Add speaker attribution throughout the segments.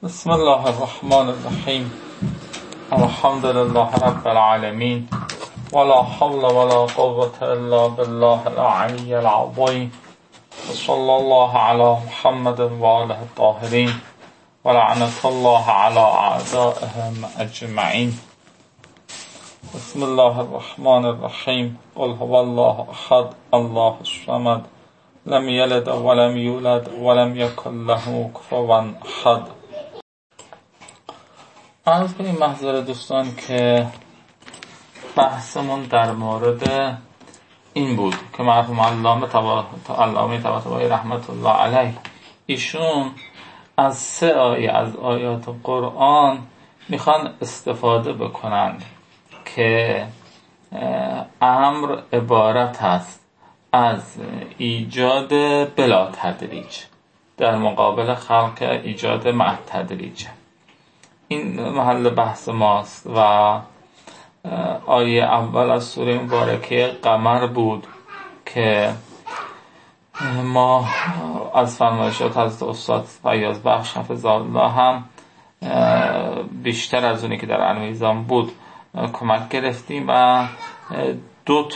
Speaker 1: بسم الله الرحمن الرحیم. الحمد لله رب العالمین ولا حول ولا قوة الا بالله العلی العظیم وصلی الله علی محمد و آله الطاهرین ولعنة الله علی اعدائهم اجمعین. بسم الله الرحمن الرحیم. قل هو الله احد الله الصمد لم یلد ولم یولد ولم یکن له کفوا احد. عرض کنیم محضر دوستان که بحثمون در مورد این بود که مرحوم علامه طباطبایی رحمت الله علیه ایشون از 3 آیه از آیات قرآن میخوان استفاده بکنند که امر عبارت است از ایجاد بلا تدریج در مقابل خلق ایجاد مع تدریج. این محل بحث ماست و آیه اول از سوره مبارکه قمر بود که ما از فرمایشات حضرت استاد فیاض بخش حفظه الله هم بیشتر از اونی که در علم بود کمک گرفتیم و 2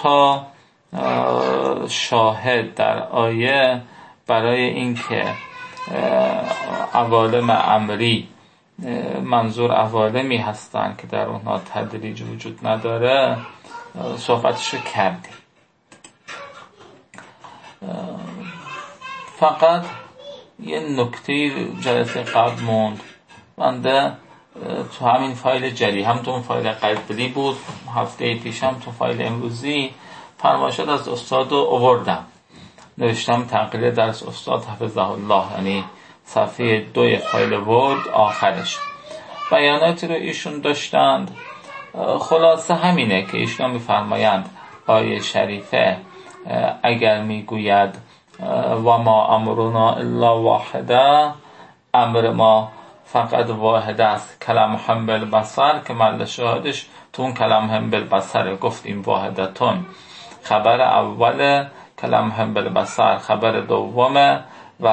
Speaker 1: شاهد در آیه برای اینکه عوالم امری منظور عوالمی هستند که در اونها تدریج وجود نداره صحبتشو کردیم. فقط یه نکته جلسه قبل موند. بنده تو همین فایل جری هم تو اون فایل قبلی بود، هفته پیش هم تو فایل امروزی فرمایشات از استاد رو آوردم، نوشتم تقریر درس استاد حفظه الله، یعنی صفحه 2 فایل ورد آخرش بیاناتی رو ایشون داشتند. خلاصه همینه که ایشون میفرمایند آیه شریفه اگر میگوید و ما امرنا الا واحده، امر ما فقط واحده است، کلم هم بالبصر که محل شاهدش تو اون کلم هم بالبصر گفتیم واحدتون خبر اول، کلم هم بالبصر خبر دومه و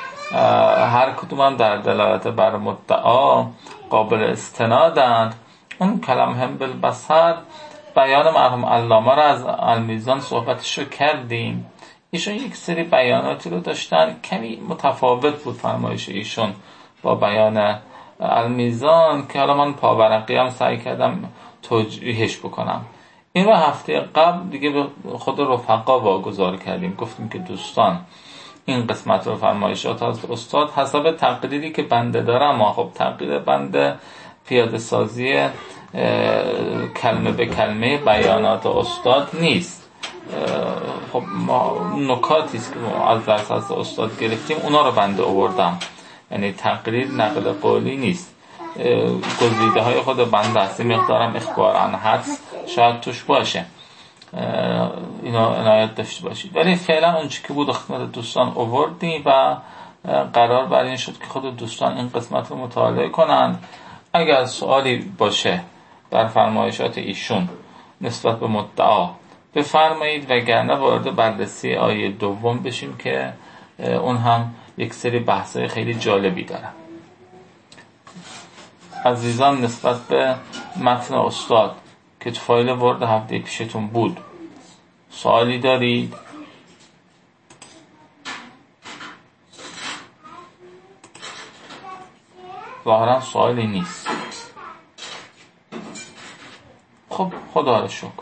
Speaker 1: هر کدوم هم در دلالت بر مدعا قابل استنادند. اون کلم هم بالبصر بیان مرحوم علامه را از المیزان صحبتشو کردیم. ایشون یک سری بیاناتی رو داشتن کمی متفاوت بود فرمایش ایشون با بیان المیزان که حالا من پاورقی هم سعی کردم توجیهش بکنم. این رو هفته قبل دیگه به خود رفقا واگذار کردیم، گفتیم که دوستان این قسمت رو فرمایشات از استاد حسب تقریری که بنده دارم، خب تقریر بنده پیاده سازی کلمه به کلمه بیانات استاد نیست. خب ما نکاتی است که از درس از استاد گرفتیم اونا رو بنده آوردم، یعنی تقریر نقل قولی نیست. گزیده های خود بنده است، مقدارم اخبار عن حدس شاید توش باشه، اینا عنایت داشته باشید. ولی فعلا اون چی که بود خدمت دوستان آوردیم و قرار بر این شد که خود دوستان این قسمت رو مطالعه کنند. اگر سوالی باشه در فرمایشات ایشون نسبت به مدعا بفرمایید، وگرنه وارد بررسی آیه دوم بشیم که اون هم یک سری بحثای خیلی جالبی داره. عزیزان نسبت به متن استاد که تو فایل ورد هفته پیشتون بود سوالی دارید؟ ظاهرا سوالی نیست. خب خدا را شکر.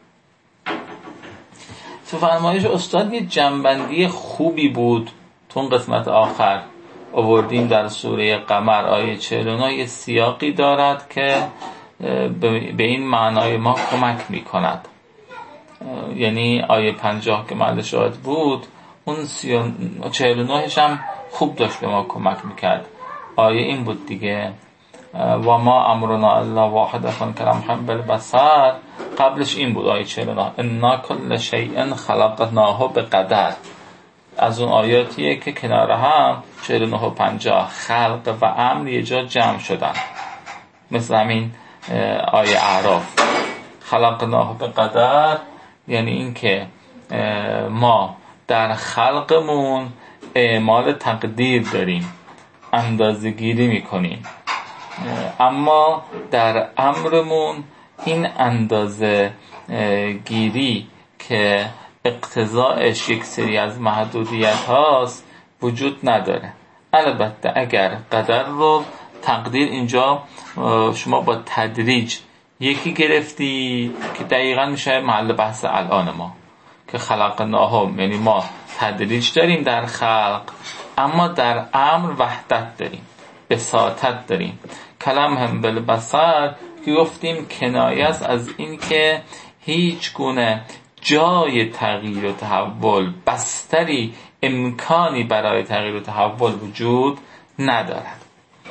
Speaker 1: تو فرمایش استاد یه جنبندی خوبی بود تو اون قسمت آخر آوردیم در سوره قمر آیه 49 یه سیاقی دارد که به این معنای ما کمک میکند. یعنی آیه 50 که محل شاهد بود اون 49 هم خوب داشت به ما کمک میکرد. آیه این بود دیگه و ما امرنا الا واحده کلم هم بالبصر، قبلش این بود آیه 49 انا کل شیء خلقناه بقدر. از اون آیاتیه که کنار هم 49 و 50 خلق و امر یه جا جمع شدن، مثل همین آیه اعراف خلقناه بقدر، یعنی این که ما در خلقمون اعمال تقدیر داریم اندازه‌گیری میکنیم، اما در امرمون این اندازه گیری که اقتضاعش یک سری از محدودیت هاست وجود نداره. البته اگر قدر رو تقدیر اینجا شما با تدریج یکی گرفتی که دقیقا میشه محل بحث الان ما که خلقناهم، یعنی ما تدریج داریم در خلق اما در امر وحدت داریم، بساطت داریم. کلمهم بالبصر که گفتیم کنایه است از این که هیچ گونه جای تغییر و تحول، بستری، امکانی برای تغییر و تحول وجود ندارد.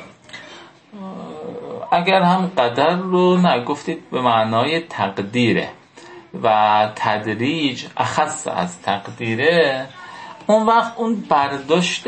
Speaker 1: اگر هم قدر رو نگفتید به معنای تقدیره و تدریج اخص از تقدیره، اون وقت اون برداشت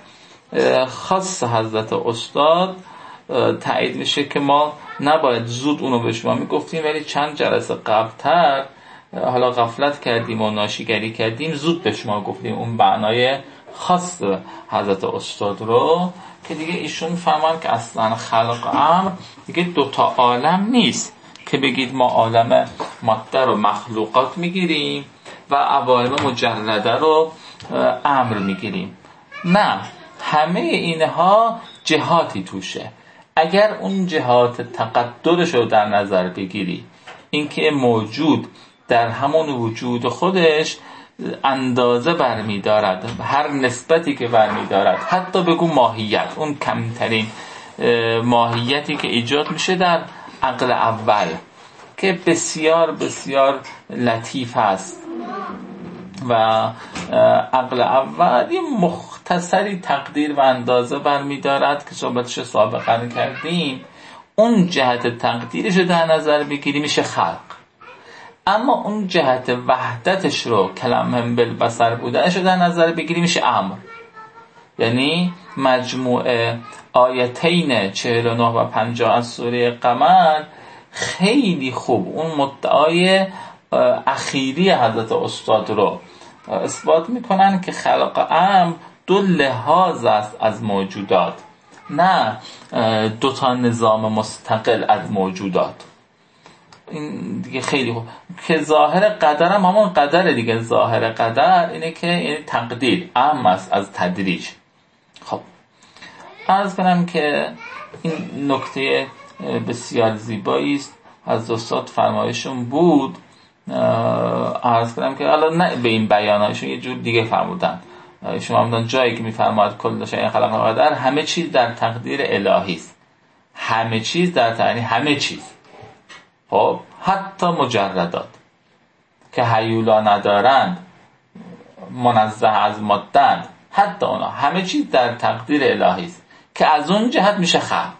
Speaker 1: خاص حضرت استاد تایید میشه که ما نباید زود اونو به شما میگفتیم، ولی چند جلسه قبلتر حالا غفلت کردیم و ناشیگری کردیم، زود به شما گفتیم اون معنای خاص حضرت استاد رو که دیگه ایشون فهمن که اصلا خلق امر دیگه دوتا عالم نیست که بگید ما عالم ماده رو مخلوقات میگیریم و عوالم مجرده رو امر میگیریم. نه، همه اینها جهاتی توشه. اگر اون جهات تقدرش رو در نظر بگیری، اینکه موجود در همون وجود خودش اندازه برمی دارد، هر نسبتی که برمی دارد، حتی بگو ماهیت، اون کمترین ماهیتی که ایجاد میشه در عقل اول که بسیار بسیار لطیف است و عقل اول یه مختصری تقدیر و اندازه برمی دارد که صحبتش سابقا کردیم. اون جهت تقدیرش رو در نظر بگیری میشه خلق، اما اون جهت وحدتش رو، کلمهم بالبصر بودنش رو در نظر بگیری میشه امر. یعنی مجموعه آیتین 49 و 50 از سوره قمر خیلی خوب اون مدعای اخیری حضرت استاد رو اثبات میکنن که خلق امر دو لحاظ است از موجودات، نه دوتا نظام مستقل از موجودات. این دیگه خیلی خوب که ظاهر قدر هم همون قدر دیگه. ظاهر قدر اینه که یعنی تقدیر اهم است از تدریج. خب عرض کنم که این نکته بسیار زیبایی است از استاد، فرمایشون بود. عرض کنم که حالا نه به این بیانایشون یه جور دیگه فرمودن. شما همون جایی که میفرماید کل شیء خلق و قدر، همه چیز در تقدیر الهی است. همه چیز در تقدیر، همه چیز، خب حتی مجردات که هیولا ندارند، منزه از مادند، حتی اونا همه چیز در تقدیر الهی است که از اون جهت میشه خلق.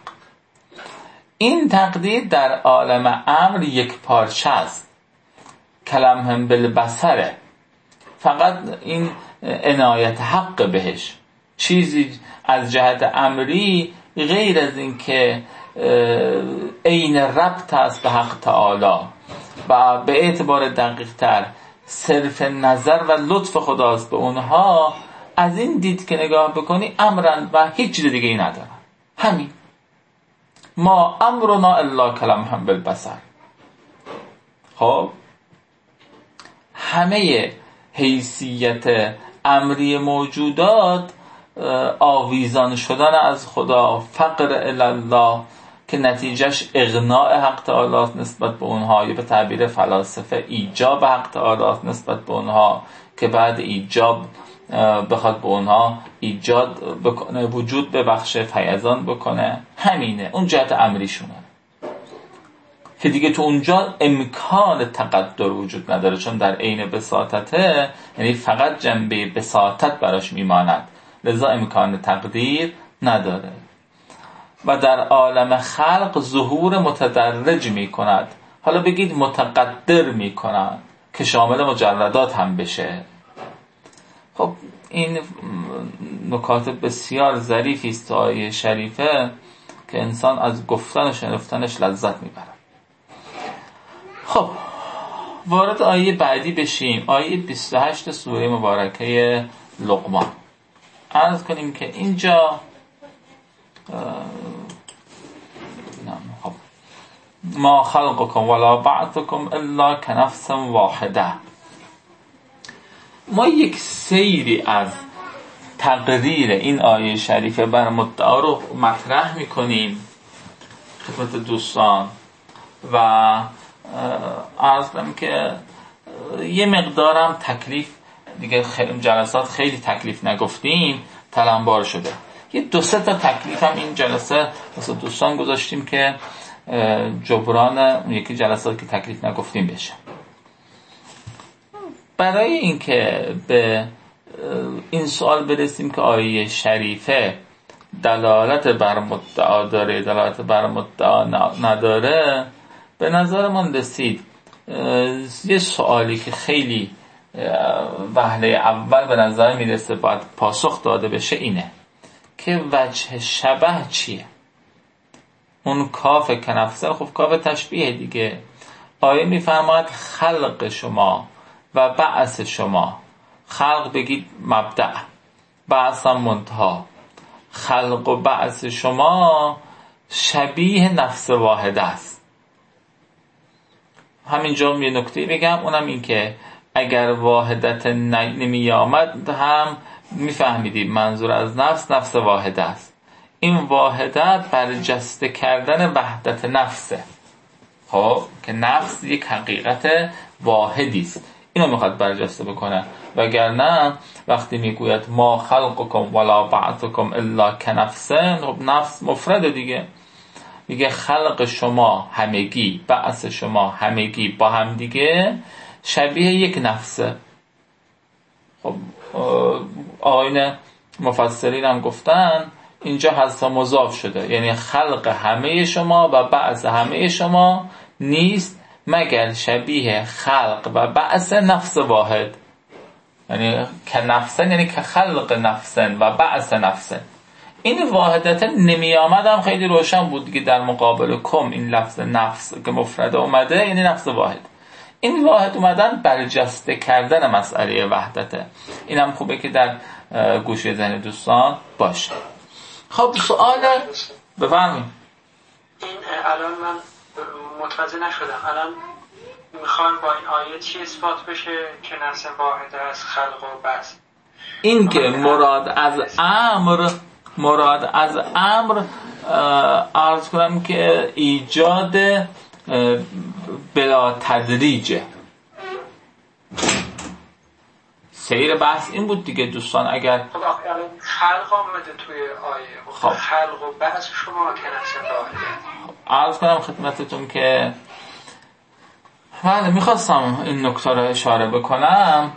Speaker 1: این تقدیر در عالم امر یک پارچه است، کلمهم بالبصره، فقط این عنایت حق بهش. چیزی از جهت امری غیر از این که عین ربط است به حق تعالی و به اعتبار دقیق تر صرف نظر و لطف خداست به اونها، از این دید که نگاه بکنی امرن و هیچ چیز دیگه ای ندارن. همین ما امرنا الا کلمهم بالبصر. خب همه حیثیت امری موجودات آویزان شدن از خدا، فقر الله که نتیجهش اغناء حق تعالی نسبت به اونها، یا به تعبیر فلاسفه ایجاب حق تعالی نسبت به اونها که بعد ایجاب بخواد به اونها ایجاد بکنه، وجود ببخشه، فیضان بکنه. همینه اون جهت امریشونه که دیگه تو اونجا امکان تقدر وجود نداره، چون در عین بساطته، یعنی فقط جنبه بساطت براش میماند، لذا امکان تقدیر نداره. و در عالم خلق ظهور متدرج میکند، حالا بگید متقدر میکند که شامل مجردات هم بشه. خب این نکات بسیار ظریفی است تو آیه شریفه که انسان از گفتن و شنفتنش لذت میبره. خب وارد آیه بعدی بشیم، آیه 28 سوره مبارکه لقمان. عرض کنیم که اینجا ما خلقكم ولا بعثكم الا كنفس واحده. ما یک سیری از تقریر این آیه شریفه بر مدعا رو مطرح میکنیم خدمت دوستان و عرض کنم که یه مقدارم تکلیف دیگه جلسات خیلی تکلیف نگفتیم تلمبار شده. یه 2-3 تا تکلیف هم این جلسه واسه دوستان گذاشتیم که جبران اون یکی جلسات که تکلیف نگفتیم بشه. برای اینکه به این سوال برسیم که آیه شریفه دلالت بر مدعا داره دلالت بر مدعا نداره، به نظر من رسید یه سوالی که خیلی وهله اول به نظر میرسه باید پاسخ داده بشه اینه که وجه شبه چیه؟ اون کاف کنفسه، خب کاف تشبیه دیگه. آیه میفرماید خلق شما و بعث شما، خلق بگید مبدأ، بعث هم منتها، خلق و بعث شما شبیه نفس واحده است. همینجا یه نکته بگم، اونم این که اگر واحدت نمی آمد هم میفهمیدیم منظور از نفس واحده است. این واحدت برجسته کردن وحدت نفسه، خب که نفس یک حقیقت واحدی است، اینو میخواد برجسته بکنه. وگرنه وقتی میگوید ما خلقکم ولا بعثکم الا کنفسن، خب نفس مفرده دیگه، میگه خلق شما همگی، بعث شما همگی با هم دیگه شبیه یک نفسه. خب آیین مفسرین هم گفتن اینجا حذف مضاف شده، یعنی خلق همه شما و بعث همه شما نیست مگر شبیه خلق و بعث نفس واحد، یعنی که نفسن، یعنی که خلق نفسن و بعث نفسن. این واحدت نمی آمدم خیلی روشن بود دیگه، در مقابل کم این لفظ نفس که مفرد اومده یعنی نفس واحد. این واحد اومدن برجسته کردن مسئله وحدته. اینم خوبه که در گوشه ذهن دوستان باشه. خب سوال بفرمایید.
Speaker 2: این الان من متوجه نشدم، الان میخوان با این آیه چی اثبات بشه که نفس واحده از خلق و بعث؟
Speaker 1: این که مراد از امر عرض کنم که ایجاد بلا تدریجه. سیر بحث این بود دیگه دوستان. اگر
Speaker 2: خب خلق آمده توی آیه، خب خلق و بعث شما که نفس واحده.
Speaker 1: عرض کنم خدمتتون که بله میخواستم این نکته رو اشاره بکنم،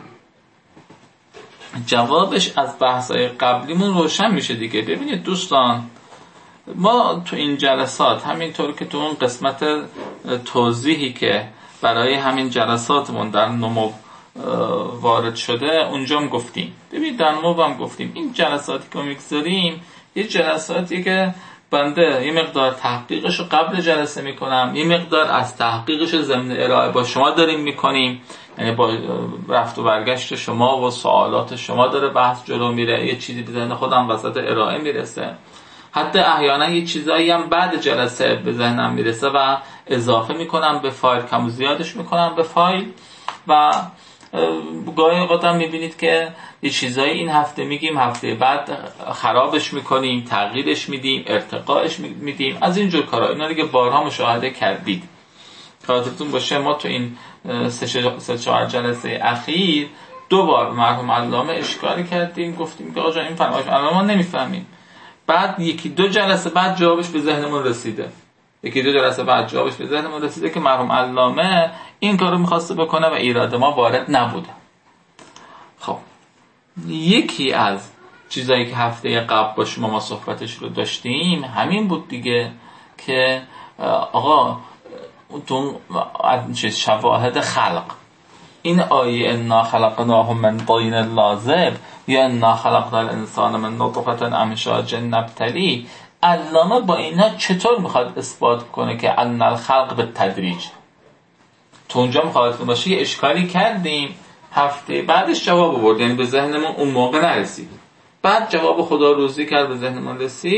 Speaker 1: جوابش از بحث‌های قبلیمون روشن میشه دیگه. ببینید دوستان، ما تو این جلسات همینطور که تو اون قسمت توضیحی که برای همین جلساتمون در نمو وارد شده اونجا هم گفتیم، ببینید در نمو هم گفتیم این جلساتی که میگذاریم یه جلساتی که بنده یه مقدار تحقیقش رو قبل جلسه میکنم، یه مقدار از تحقیقش ضمن ارائه با شما داریم میکنیم، یعنی با رفت و برگشت شما و سوالات شما داره بحث جلو میره، یه چیزی به ذهن خودم وسط ارائه میرسه، حتی احیانا یه چیزایی هم بعد جلسه به ذهنم میرسه و اضافه میکنم به فایل، کم و زیادش میکنم به فایل و گاهی اوقات هم میبینید که یه چیزایی این هفته میگیم هفته بعد خرابش میکنیم، تغییرش میدیم، ارتقاش میدیم، از اینجور کارا. اینا دیگه بارها مشاهده کردید. خاطرتون باشه ما تو این 3-4 جلسه اخیر 2 بار مرحوم علامه اشکالی کردیم، گفتیم که آقا این فرمایش علامه ما نمیفهمیم. بعد 1-2 جلسه بعد جوابش به ذهنمون رسیده. 1-2 جلسه بعد جوابش به ذهنمون رسیده که مرحوم علامه این کارو می‌خواسته بکنه و ایراد ما وارد نبوده. خب یکی از چیزایی که هفته قبل با شما صحبتش رو داشتیم همین بود دیگه که آقا تو شواهد خلق، این آیه انا خلقناهم من طین لازب یا انا خلقنا الانسان من نطفه امشاج نبتلی، علامه با اینا چطور میخواد اثبات کنه که ان الخلق به تدریج؟ تو اونجا میخواد باشه یه اشکالی کردیم، هفته بعدش جواب آورد، یعنی به ذهنمون اون موقع نرسید، بعد جواب خدا روزی کرد به ذهنمون رسید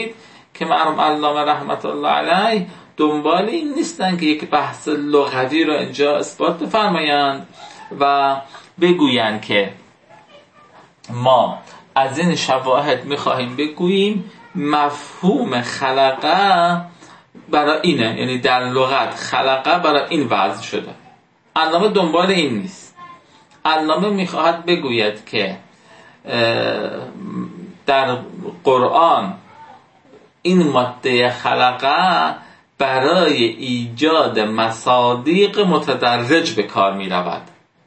Speaker 1: که مرحوم علامه رحمت الله علیه دنبال این نیستن که یک بحث لغوی رو اینجا اثبات بفرمایند و بگویند که ما از این شواهد میخواهیم بگوییم مفهوم خلقه برای اینه، یعنی در لغت خلقه برای این وضع شده. علامه دنبال این نیست. علامه میخواهد بگوید که در قرآن این ماده خلقه برای ایجاد مصادیق متدرج به کار می رود.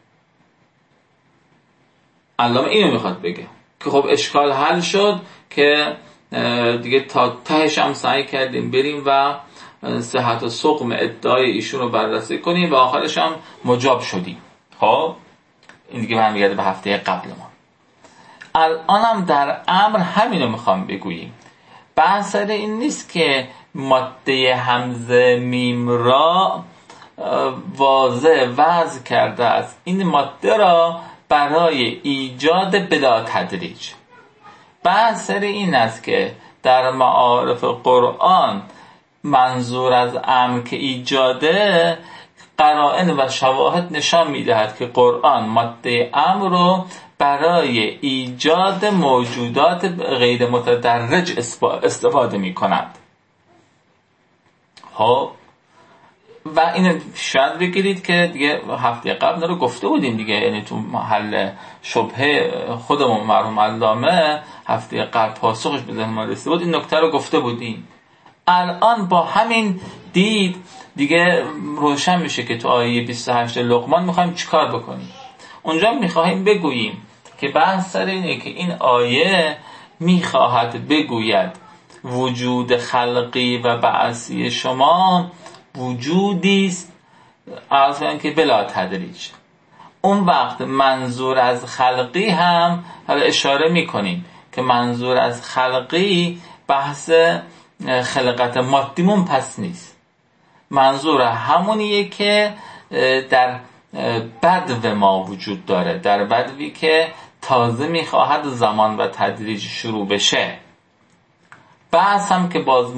Speaker 1: علامه اینو میخواد بگه که خب اشکال حل شد که دیگه تا تهش هم سعی کردیم بریم و صحت و سقم ادعای ایشون رو بررسی کنیم و آخرش هم مجاب شدیم. خب این دیگه برمیگرده به هفته قبل ما. الان هم در امر همینو میخوام بگوییم. بحث سر این نیست که ماده همزه میم را واضح وضع کرده است، این ماده را برای ایجاد بلا تدریج. بحث سر این است که در معارف قرآن منظور از امر که ایجاده، قرائن و شواهد نشان میدهد که قرآن ماده امر رو برای ایجاد موجودات غیر متدرج استفاده می کند. خب و اینو شاید بگیرید که دیگه هفته قبل رو گفته بودیم دیگه، یعنی تو محل شبهه خودمون مرحوم علامه هفته قبل پاسخش به ذهن ما رسیده بود، این نکته رو گفته بودیم. الان با همین دید دیگه روشن میشه که تو آیه 28 لقمان میخوایم چیکار بکنیم. اونجا میخوایم بگوییم که بحث سر اینه که این آیه میخواهد بگوید وجود خلقی و بعثی شما وجودی است عرض کنم که بلا تدریج. اون وقت منظور از خلقی هم حالا اشاره میکنیم که منظور از خلقی بحث خلقت مادیمون پس نیست، منظور همونیه که در بدو ما وجود داره، در بدوی که تازه میخواهد زمان و تدریج شروع بشه. بعض هم که باز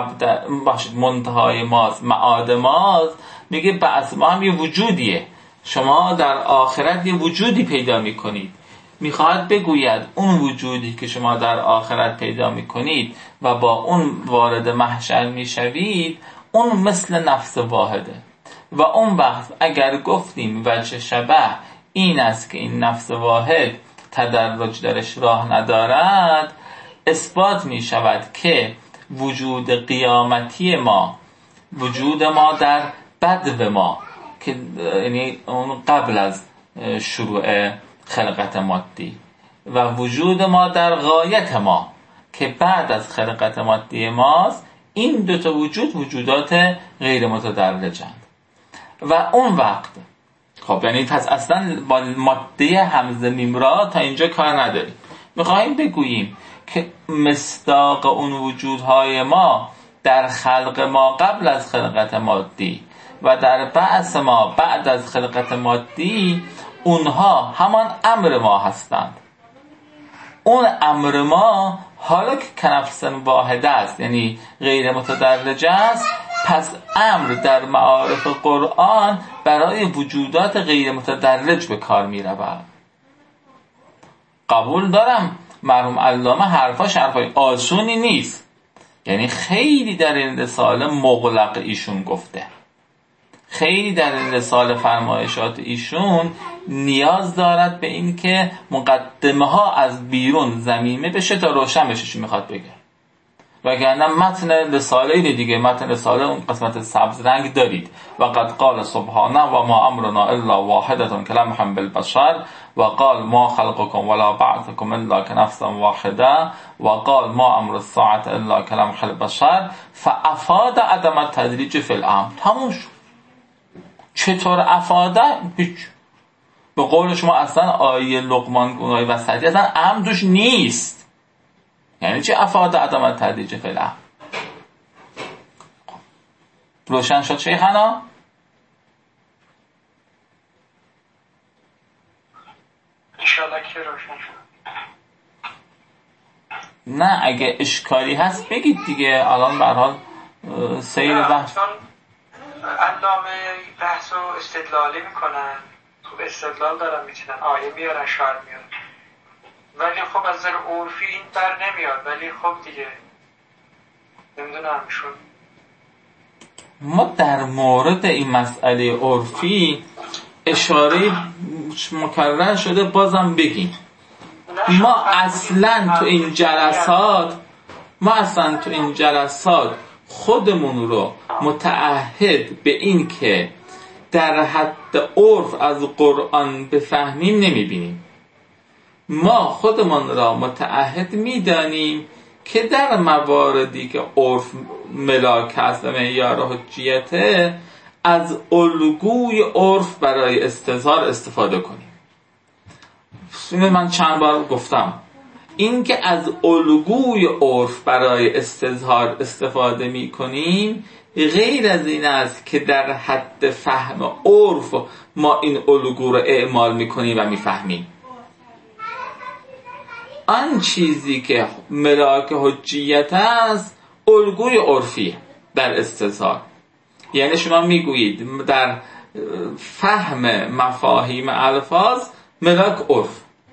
Speaker 1: منتهای ماست، معاد ماست، میگه بعض ما هم یه وجودیه، شما در آخرت یه وجودی پیدا میکنید. میخواهد بگوید اون وجودی که شما در آخرت پیدا میکنید و با اون وارد محشر میشوید، اون مثل نفس واحده. و اون وقت اگر گفتیم وجه شبه این است که این نفس واحد تدرج درش راه ندارد، اثبات می شود که وجود قیامتی ما، وجود ما در بدو ما که یعنی اون قبل از شروع خلقت مادی، و وجود ما در غایت ما که بعد از خلقت مادی ماست، این دوتا وجود وجودات غیر متدرجند. و اون وقت خب یعنی پس اصلا با ماده همزه میم را تا اینجا کار نداریم. میخواهیم بگوییم که مصداق اون وجودهای ما در خلق ما قبل از خلقت مادی و در بعث ما بعد از خلقت مادی، اونها همان امر ما هستند. اون امر ما حالا که کنفس واحده است، یعنی غیر متدرج است، پس امر در معارف قرآن برای وجودات غیر متدرج به کار می رود. قبول دارم مرحوم علامه حرفاش حرفای آسونی نیست، یعنی خیلی در این رساله مغلق ایشون گفته، خیلی در این رساله فرمایشات ایشون نیاز دارد به این که مقدمه ها از بیرون ضمیمه بشه تا روشن بشه چی میخواد بگه. وگرنه متن رساله اینه دیگه، متن رساله اون قسمت سبز رنگ دارید، و قد قال سبحانه و ما امرنا الا واحدة كلمح بالبشر و قال ما خلقكم ولا بعثكم الا كنفس واحده و قال ما امر الساعة الا كلمح البشر فافاد عدم التدریج فی الامر. تموم شد. چطور افاده؟ هیچ. به قول شما اصلا آیه لقمان اونای وسطی اصلا امر دوش نیست. یعنی چه افاده عدم التدریج فی الامر؟ روشن شد شیخنا؟
Speaker 2: انشاءالله که روشن شد.
Speaker 1: نه اگه اشکالی هست بگید دیگه، الان به هر حال سیر بحث.
Speaker 2: چون علامه بحث و استدلالی میکنن، خوب استدلال دارن، میتونن آیه بیارن، شاید میارن، ولی خب از نظر عرفی این بر نمیاد. ولی خب دیگه نمیدونم شون.
Speaker 1: ما در مورد این مسئله عرفی اشاره مکرر شده، بازم بگیم ما اصلا تو این جلسات خودمون رو متعهد به این که در حد عرف از قرآن بفهمیم نمیبینیم. ما خودمون را متعهد میدانیم که در مواردی که عرف ملاک هست و معیار حجیته از الگوی عرف برای استظهار استفاده کنیم. من چند بار گفتم این که از الگوی عرف برای استظهار استفاده می کنیم غیر از این است که در حد فهم عرف ما این الگو رو اعمال می کنیم و می فهمیم. آن چیزی که ملاک حجیت است الگوی عرفی در استظهار. یعنی شما میگویید در فهم مفاهیم الفاظ ملاک عرف.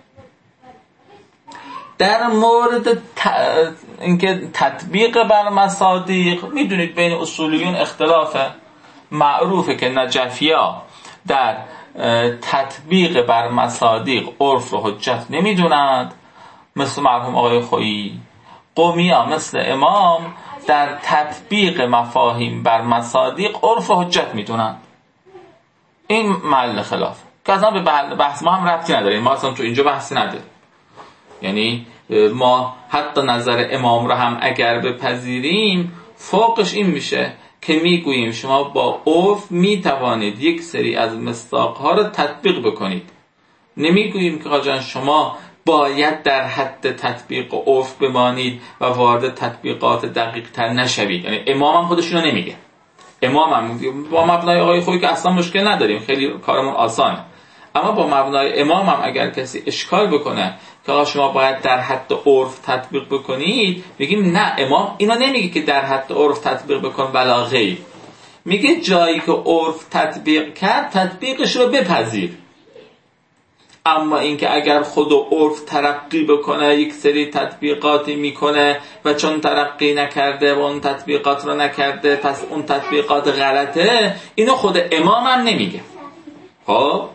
Speaker 1: در مورد اینکه تطبیق بر مصادیق، میدونید بین اصولیون اختلافه، معروفه که نجفی‌ها در تطبیق بر مصادیق عرف رو حجت نمیدونند مثل مرحوم آقای خویی. قومی‌ها مثل امام در تطبیق مفاهیم بر مصادیق عرف و حجت میدونن. این محل خلاف که اصلا به بحث ما هم ربطی نداره. ما اصلا تو اینجا بحثی نداریم. یعنی ما حتی نظر امام رو هم اگر بپذیریم فوقش این میشه که میگوییم شما با عرف میتوانید یک سری از مصداقها رو تطبیق بکنید. نمیگوییم که آقا شما باید در حد تطبیق عرف بمانید و وارد تطبیقات دقیق تر نشوید. یعنی امام هم خودشونو نمیگه. امام هم با مبنای آقای خویی که اصلا مشکل نداریم، خیلی کارمون آسانه. اما با مبنای امام هم اگر کسی اشکال بکنه که آقا شما باید در حد عرف تطبیق بکنید، میگیم نه، امام اینا نمیگه که در حد عرف تطبیق بکن ولا غیر. میگه جایی که عرف تطبیق کرد تطبیقش رو بپذیر. اما اینکه اگر خود عرف ترقی بکنه یک سری تطبیقاتی میکنه و چون ترقی نکرده و اون تطبیقات رو نکرده پس اون تطبیقات غلطه، اینو خود امام هم نمیگه. خب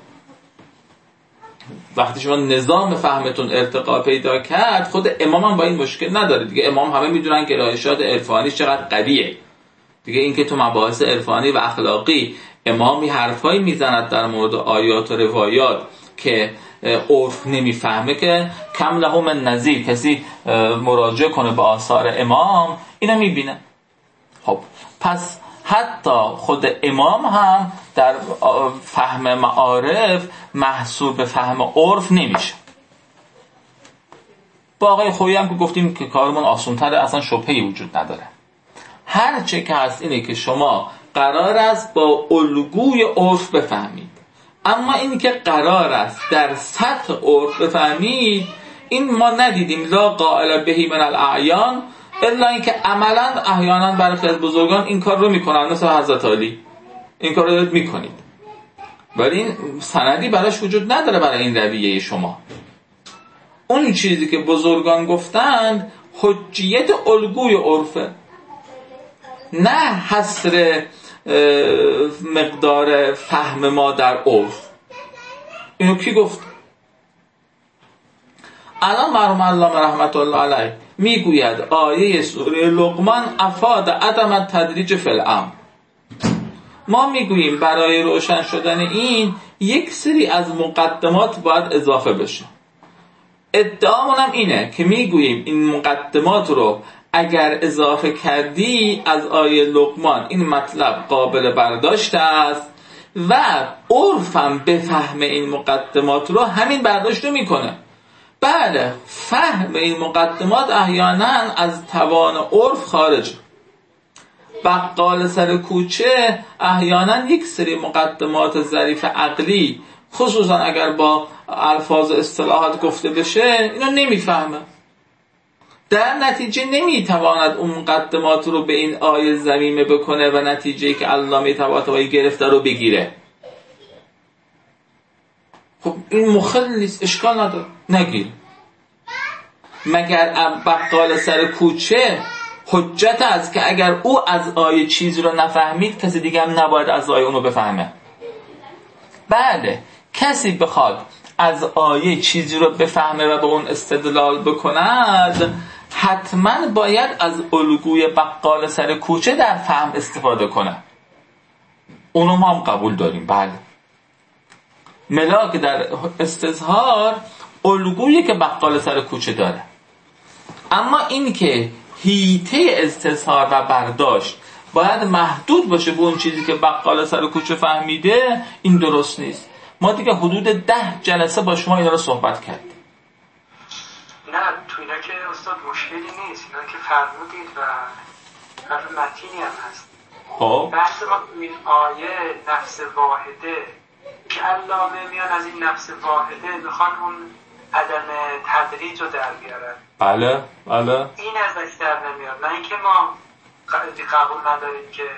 Speaker 1: وقتی شما نظام فهمتون ارتقا پیدا کرد، خود امام هم با این مشکل نداره دیگه. امام همه میدونن گرایشات عرفانی چقدر قویه دیگه. اینکه تو مباحث عرفانی و اخلاقی امامی حرفایی میزند در مورد آیات و روایات که عرف نمیفهمه که کم له من نظیر، کسی مراجعه کنه به آثار امام اینو میبینه. خب پس حتی خود امام هم در فهم معارف محصول به فهم عرف نمیشه. با آقای خویی هم که گفتیم که کارمون آسان‌تره، اصلا شبهه‌ای وجود نداره. هر چه که هست اینه که شما قرار است با الگوی عرف بفهمید. اما این که قرار است در سطح عرف بفهمید، این ما ندیدیم لا قائل بهی من الاعیان، الا اینکه عملا احیانا برای خیلی از بزرگان این کار رو میکنن، مثل حضرت علی این کار رو میکنید، ولی این سندی براش وجود نداره برای این رویه شما. اون چیزی که بزرگان گفتند حجیت الگوی عرفه، نه حصر مقدار فهم ما در عرف. اینو کی گفت؟ الان مرحوم علامه رحمت الله علیه میگوید آیه سوره لقمان افاد عدم التدریج فی الامر. ما میگوییم برای روشن شدن این یک سری از مقدمات باید اضافه بشه. ادعامون هم اینه که میگوییم این مقدمات رو اگر اضافه کردی از آیه لقمان این مطلب قابل برداشت است و عرفم بفهم این مقدمات رو همین برداشت رو میکنه. بله، فهم این مقدمات احیانا از توان عرف خارج. بقال سر کوچه احیانا یک سری مقدمات ظریف عقلی، خصوصا اگر با الفاظ اصطلاحات گفته بشه، اینو نمیفهمه. در نتیجه نمیتواند اون مقدمات رو به این آیه ضمیمه بکنه و نتیجه که علامه طباطبایی گرفته رو بگیره. خب این مخل نیست، اشکال نداره، نگیر. مگر بقال سر کوچه حجت است که اگر او از آیه چیزی رو نفهمید کسی دیگه هم نباید از آیه اونو بفهمه؟ بله، کسی بخواد از آیه چیزی رو بفهمه و به اون استدلال بکند حتما باید از الگوی بقال سر کوچه در فهم استفاده کنه. اونو ما هم قبول داریم. بله، ملاک در استظهار الگویی که بقال سر کوچه داره، اما این که حیطه استظهار و برداشت باید محدود باشه به اون چیزی که بقال سر کوچه فهمیده، این درست نیست. ما دیگه حدود 10 جلسه با شما اینا رو صحبت کردیم.
Speaker 2: نه تو اینا که استاد مشکلی نیست، اینا که فرمودید و حرف متینی هم هست.
Speaker 1: خب
Speaker 2: بحث ما این آیه نفس واحده که علامه میان از این نفس واحده میخوان اون عدم تدریج رو در بیارن.
Speaker 1: بله بله،
Speaker 2: این ازش در نمیاد. نه اینکه ما قبول نداریم که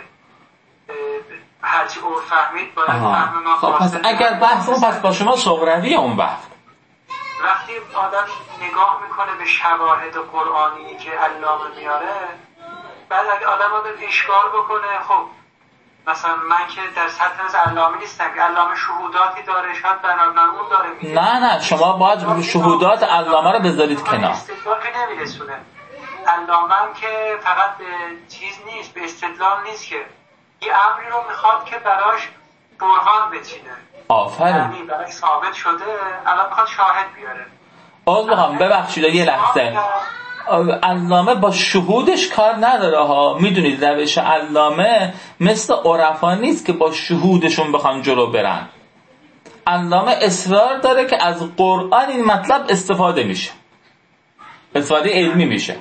Speaker 2: هرچی او فهمید باید فهم ما.
Speaker 1: خب پس اگر بحثمون پس با شما صغروی اون وقت
Speaker 2: وقتی آدم نگاه میکنه به شواهد قرآنی که علامه میاره، بعد اگه آدم آدم اشکال بکنه، خب مثلا من که در سطح از علامه نیستم که علامه شهوداتی داره، شاید بنابراین داره میگه.
Speaker 1: نه شما باید شهودات علامه رو بذارید کنار.
Speaker 2: استدلال که نمیرسونه. علامه هم که فقط به چیز نیست، به استدلال نیست، که یه امری رو میخواد که براش برهان بچینه.
Speaker 1: آفرین.
Speaker 2: یعنی براش ثابت شده، الان میخواد شاهد بیاره.
Speaker 1: بخوام ببخشید یه لحظه، علامه با شهودش کار نداره ها. میدونید روش علامه مثل عرفا نیست که با شهودشون بخوان جلو برن. علامه اصرار داره که از قرآن این مطلب استفاده میشه، استفاده علمی میشه.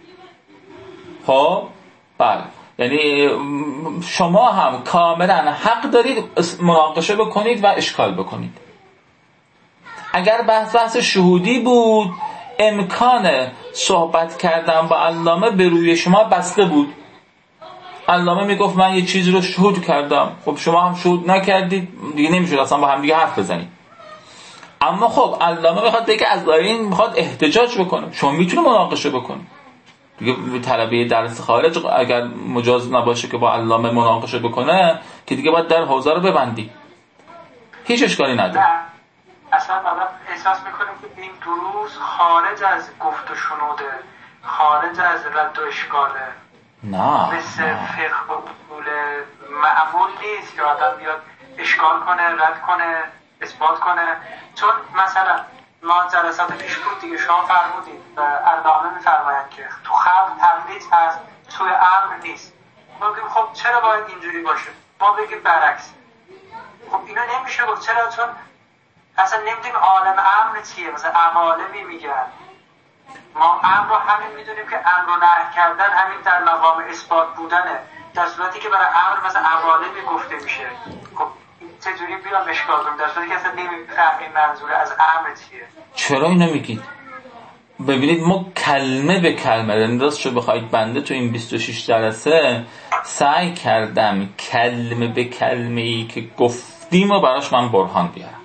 Speaker 1: خب بله، یعنی شما هم کاملا حق دارید مناقشه بکنید و اشکال بکنید. اگر بحث شهودی بود، امکان صحبت کردن با علامه به روی شما بسته بود. علامه میگفت من یه چیزی رو شهود کردم، خب شما هم شهود نکردید، دیگه نمیشد اصلا با هم دیگه حرف بزنید. اما خب علامه میخواد دیگه از این میخواد احتجاج بکنه، شما میتونه مناقشه بکنید دیگه. طلبه درس خارج اگر مجاز نباشه که با علامه مناقشه بکنه که دیگه باید در حوزه رو ببندی، هیچ اشکالی نداره.
Speaker 2: اصلا آدم احساس میکنه که این دروس خارج از گفت و شنوده، خارج از رد و اشکاله.
Speaker 1: نه
Speaker 2: مثل فقه و اصول معمول نیست که آدم بیاد اشکال کنه، رد کنه، اثبات کنه. چون مثلا ما جلسات پیش بود دیگه، شما فرمودید و علامه میفرمایند که تو خلق تقلید هست، توی امر نیست. ما بگیم خب چرا باید اینجوری باشه؟ ما بگیم برعکس. خب اینا نمیشه گفت. چرا؟ چون اصلا نمیدونیم عالم امر چیه. مثلا عوالمی میگن، ما امر رو همین میدونیم که امر رو نهی کردن همین در مقام اثبات بودنه، در صورتی که برای امر مثلا عوالمی گفته میشه. خب چجوری بیان اشکال کنیم در صورتی که اصلا نمیفهمیم منظور از امر چیه؟
Speaker 1: چرا اینو میگید؟ ببینید ما کلمه به کلمه، راستشو بخواید بنده تو این 26 جلسه سعی کردم کلمه به کلمه ای که گفتیم و براش من برهان بیارم.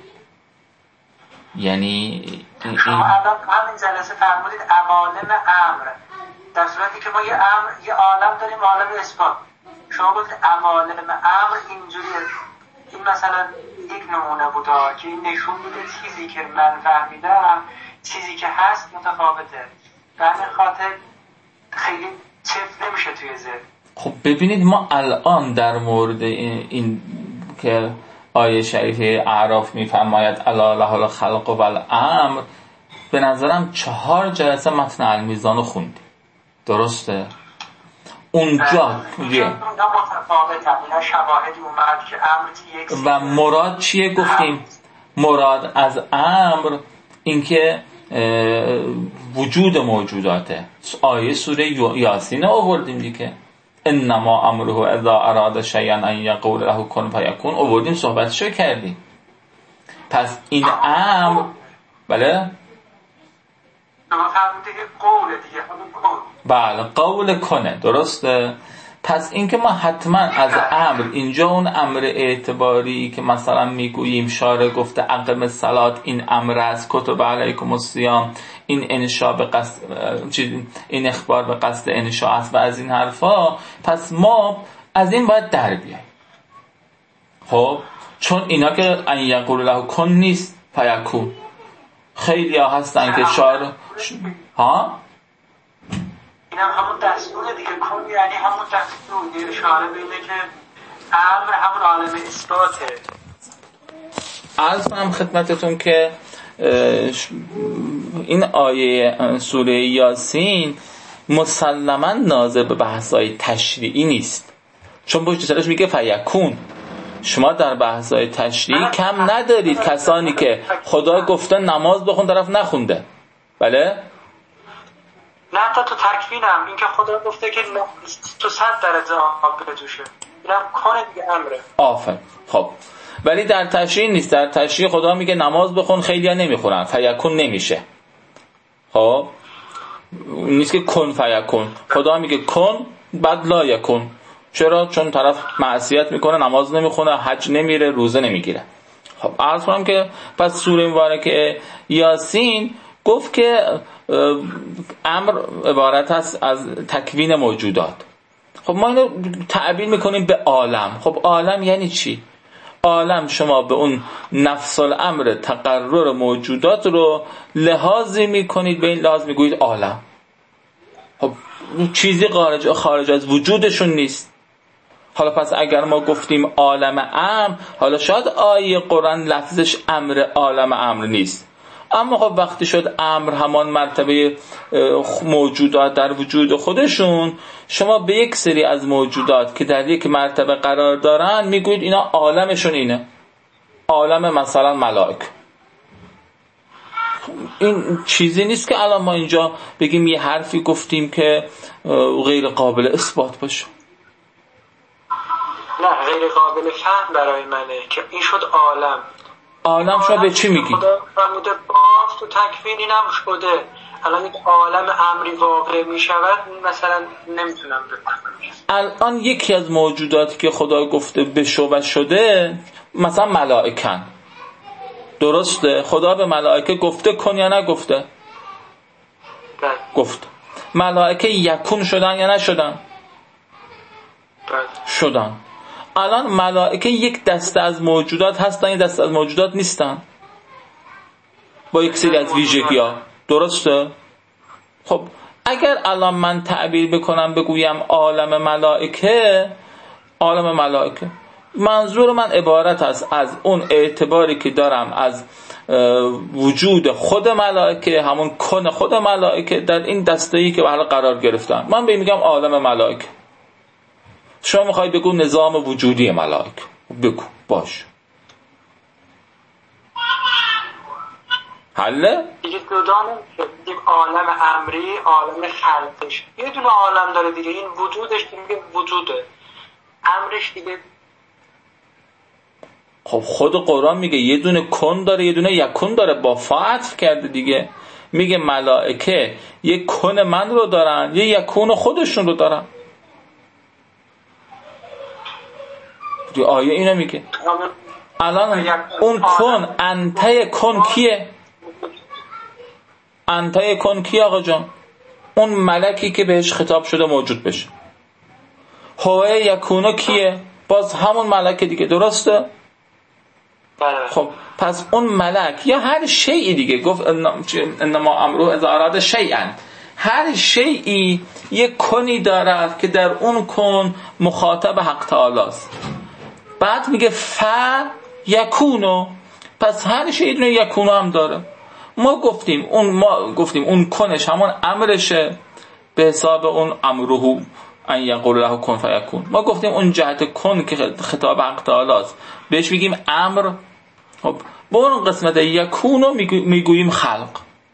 Speaker 1: یعنی
Speaker 2: شما الان همین جلسه فرمودید عوالم امر، در صورتی که ما یه عالم داریم، عالم اثبات. شما گفتید عوالم امر اینجوریه. این مثلا یک نمونه بوده که این نشون میده چیزی که من فهمیدم چیزی که هست متفاوته. به همین خاطر خیلی چفت نمیشه توی ذهن.
Speaker 1: خب ببینید ما الان در مورد این که آیه شریفه اعراف میفرماید الا له الخلق و الامر، به نظرم 4 جلسه متن المیزان رو خوندیم، درسته؟ اونجا و مراد چیه گفتیم؟ مراد از امر اینکه وجود موجوداته. آیه سوره یاسین آوردیم دیگه، انما امره اذا اراد شیئا ان یقول له کن فیکون، آوردیم صحبتشو کردیم. پس این امر بله
Speaker 2: شما فرمودید که قول دیگه همون کن.
Speaker 1: بله قول کنه، درسته. پس اینکه ما حتما از امر، اینجا اون امر اعتباری که مثلا میگوییم شارع گفته اقم الصلات، این امر است، کتب علیکم الصیام، این انشاء به قصد این اخبار به قصد انشاء است و از این حرفا، پس ما از این باید در بیاییم. خب چون اینا که ان یقول له کن نیست فیکون. خیلی ها هستن که شارع ها
Speaker 2: این هم همون دستور دیگه، کن یعنی همون دستور دیگه، اشاره بینه که امر همون عالم اثباته.
Speaker 1: عرض کنم خدمتتون که این آیه سوره یاسین مسلماً ناظر به بحث‌های تشریعی نیست، چون پشت سرش میگه فیکون. شما در بحث‌های تشریعی کم ندارید کسانی که خدا گفته نماز بخون طرف نخونده. بله؟
Speaker 2: نه حتی تو تکوینم این که خدا گفته که تو 100 درجه آب بجوشه، اینم کنه دیگه امره.
Speaker 1: آفرین. خب ولی در تشریع نیست. در تشریع خدا میگه نماز بخون، خیلی‌ها نمیخونن، فیکون نمیشه. خب نیست که کن فیکون. خدا میگه کن بعد لا یکون. چرا؟ چون طرف معصیت میکنه، نماز نمیخونه، حج نمیره، روزه نمیگیره. خب عرض کنم که پس سوره مبارکه یاسین گفت که امر عبارت است از تکوین موجودات. خب ما اینو تعبیر میکنیم به عالم. خب عالم یعنی چی؟ عالم شما به اون نفس الامر تقرر موجودات رو لحاظی میکنید، به این لحاظ میگویید عالم. خب چیزی خارج از وجودشون نیست. حالا پس اگر ما گفتیم عالم امر، حالا شاید آیه قرآن لفظش امر عالم امر نیست، اما خب وقتی شد امر همان مرتبه موجودات در وجود خودشون، شما به یک سری از موجودات که در یک مرتبه قرار دارن میگوید اینا عالمشون اینه. عالم مثلا ملائک. این چیزی نیست که الان ما اینجا بگیم یه حرفی گفتیم که غیر قابل اثبات باشه.
Speaker 2: نه غیر قابل فهم برای منه که این شد عالم.
Speaker 1: عالم شما به چی میگی؟
Speaker 2: خدا فرموده باز تو تکوین اینم شده. الان این عالم امری واقع میشود مثلا نمیتونم بفهمم.
Speaker 1: الان یکی از موجوداتی که خدا گفته بشو و شده مثلا ملائکن. درسته؟ خدا به ملائکه گفته کن یا نگفته؟
Speaker 2: بله.
Speaker 1: گفت. ملائکه یکون شدن یا نشدن؟
Speaker 2: بله.
Speaker 1: شدن. الان ملائکه یک دسته از موجودات هستن، یک دسته از موجودات نیستن، با یک سری از ویژگی‌ها. درسته؟ خب اگر الان من تعبیر بکنم بگویم عالم ملائکه، عالم ملائکه منظور من عبارت است از اون اعتباری که دارم از وجود خود ملائکه، همون کن خود ملائکه در این دسته‌ای که حالا قرار گرفتن. من به میگم عالم ملائکه. شما میخوای بگو نظام وجودی ملائکه، بگو باش. حله؟
Speaker 2: دیگه جدا نمیشه عالم امری، عالم خلقش. یه دونه عالم داره دیگه، این وجودش دیگه وجوده، امرش دیگه.
Speaker 1: خب خود قرآن میگه یه دونه کن داره، یه دونه یکون داره، با فا عطف کرده دیگه. میگه ملائکه یه کن من رو دارن، یه یکون خودشون رو دارن. دی آیه اینو میگه. الان اون کن، انته کن کیه؟ انته کن کیه آقا جان؟ اون ملکی که بهش خطاب شده موجود بشه. هوه یکونو کیه؟ باز همون ملک دیگه. درسته؟ خب پس اون ملک یا هر شیئی دیگه، گفت انما امره اذا اراد شیئا، هر شیئی یک کنی دارد که در اون کن مخاطب حق تعالی است. بعد میگه ف یکونو، پس هر شیئی دونه یکونو هم داره. ما گفتیم اون کنش همون امرشه، به حساب اون امره ان یقول له کن فیکون. ما گفتیم اون جهت کن که خطاب حق تعالی است بهش میگیم امر. خب با اون قسمت یکونو میگوییم خلق.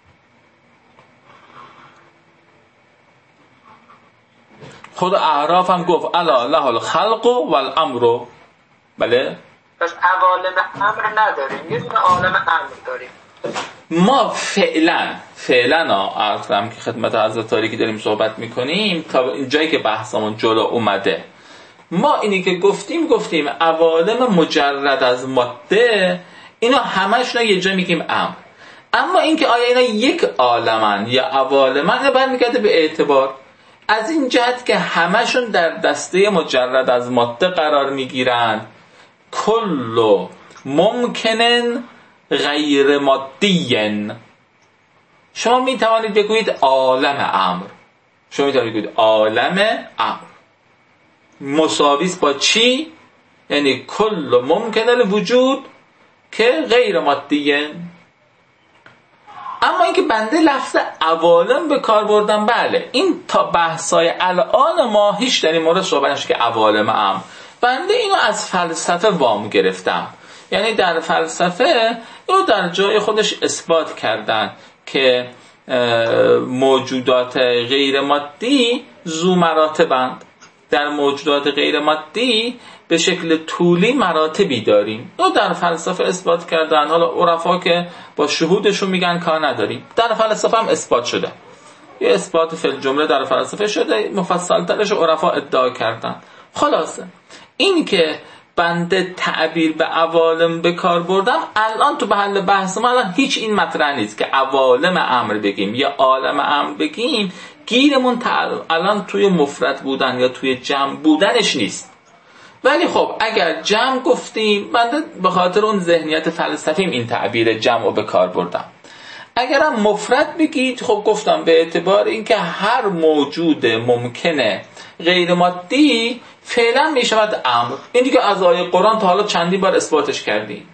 Speaker 1: خود اعراف هم گفت الا له الخلق والامر. بله.
Speaker 2: پس عوالم امر نداریم، یه دونه عالم امر داریم.
Speaker 1: ما فعلا عرض کنم که خدمت حضرت تاریکی داریم صحبت میکنیم تا اینجایی که بحثمون جلو اومده. ما اینی که گفتیم عوالم مجرد از ماده، اینا همشون یه جا میگیم امر. اما اینکه آیا اینا یک عالمن یا عوالمن، برمیگرده به اعتبار. از این جهت که همشون در دسته مجرد از ماده قرار میگیرن، کل ممکنن غیر مادین. شما میتوانید بگویید عالم امر. شما میتوانید بگویید عالم امر مساویس با چی؟ یعنی کل ممکن الوجود که غیر مادیه. اما اینکه بنده لفظ عوالم به کار بردم، بله این تا بحثای الان ما هیچ در این مورد صحبت نشد که عوالم امر. بنده اینو از فلسفه وام گرفتم. یعنی در فلسفه اینو در جای خودش اثبات کردن که موجودات غیر مادی ذو مراتبند. در موجودات غیر مادی به شکل طولی مراتبی داریم. اینو در فلسفه اثبات کردن. حالا عرفا که با شهودشون میگن کار نداریم، در فلسفه هم اثبات شده. یه اثبات فی الجمله در فلسفه شده، مفصل ترش عرفا ادعا کردن. خلاصه این که بنده تعبیر به عوالم به کار بردم، الان تو محل بحث ما الان هیچ این مطرح نیست که عوالم امر بگیم یا عالم امر بگیم. گیرمون الان توی مفرد بودن یا توی جمع بودنش نیست. ولی خب اگر جمع گفتیم، بنده به خاطر اون ذهنیت فلسفیم این تعبیر جمع رو به کار بردم. اگرم مفرد بگید، خب گفتم به اعتبار اینکه هر موجود ممکنه غیر مادی فعلا می شود امر. این دیگه از آیه قرآن تا حالا چندین بار اثباتش کردیم.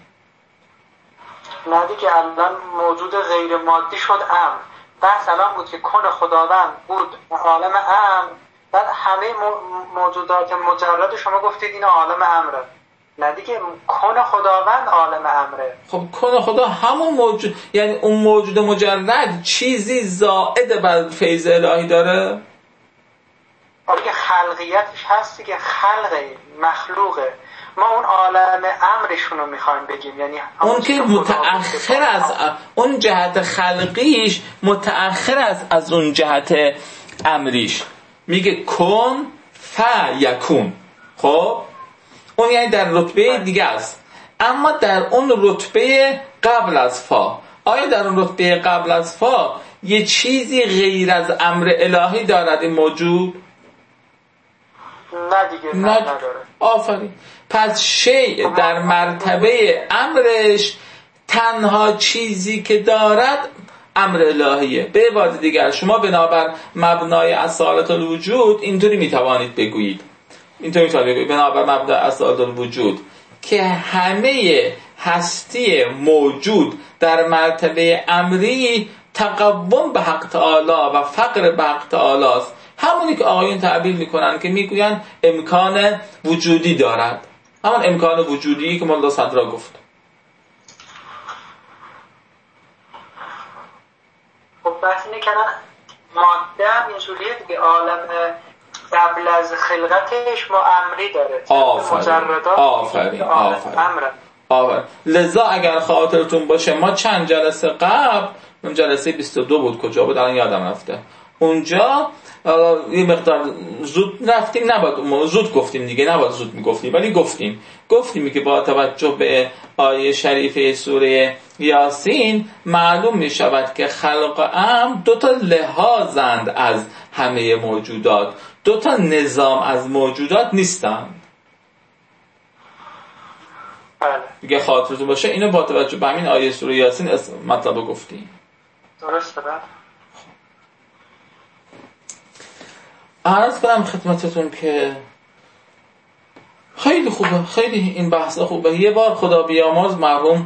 Speaker 2: نه دیگه الان موجود غیر مادی شد امر. بحث الان بود که کن خداوند بود عالم امر، بعد همه موجودات مجرد شما گفتید این عالم امره. نه دیگه کن خداوند عالم امره.
Speaker 1: خب کن خدا همون موجود، یعنی اون موجود مجرد چیزی زائد بر فیض الهی داره؟
Speaker 2: آره که خلقیتش هستی که خلقه مخلوقه. ما اون عالم امرشون رو میخوایم بگیم، یعنی
Speaker 1: اون که متأخر از اون جهت خلقیش متأخر از اون جهت امریش. میگه کن فیکون. خب اون یعنی در رتبه دیگه است. اما در اون رتبه قبل از فا، آیا در اون رتبه قبل از فا یه چیزی غیر از امر الهی دارد این موجود؟
Speaker 2: نه دیگه نداره.
Speaker 1: آفرین. پس شیء در مرتبه امرش تنها چیزی که دارد امر الهیه. به عبارت دیگر شما بنابر مبنای اصالت الوجود اینطوری میتوانید بگویید، بنابر مبنای اصالت الوجود که همه هستی موجود در مرتبه امری تقوم به حق تعالی و فقر به حق تعالی است. همونی که آقایون تعبیر میکنن که میگوین امکان وجودی دارد، همون امکان وجودی که مولا صدرا گفت.
Speaker 2: خب بحث اینه که ماده هم اینجوریه دیگه، عالم قبل از خلقتش ما امری داره.
Speaker 1: آفرین. لذا اگر خاطرتون باشه ما چند جلسه قبل، من جلسه 22 بود، کجا بود الان یادم رفته، اونجا یه مقدار زود رفتیم، نباید زود گفتیم دیگه، نباید زود میگفتیم ولی گفتیم که با توجه به آیه شریفه سوره یاسین معلوم می شود که خلق امر دو تا لحاظند از همه موجودات، دو تا نظام از موجودات نیستند. دیگه خاطرتون باشه اینو با توجه به همین آیه سوره یاسین مطلب گفتیم.
Speaker 2: درسته.
Speaker 1: عرض کنم خدمتتون که خیلی خوبه، خیلی این بحثا خوبه. یه بار خدا بیامرز مرحوم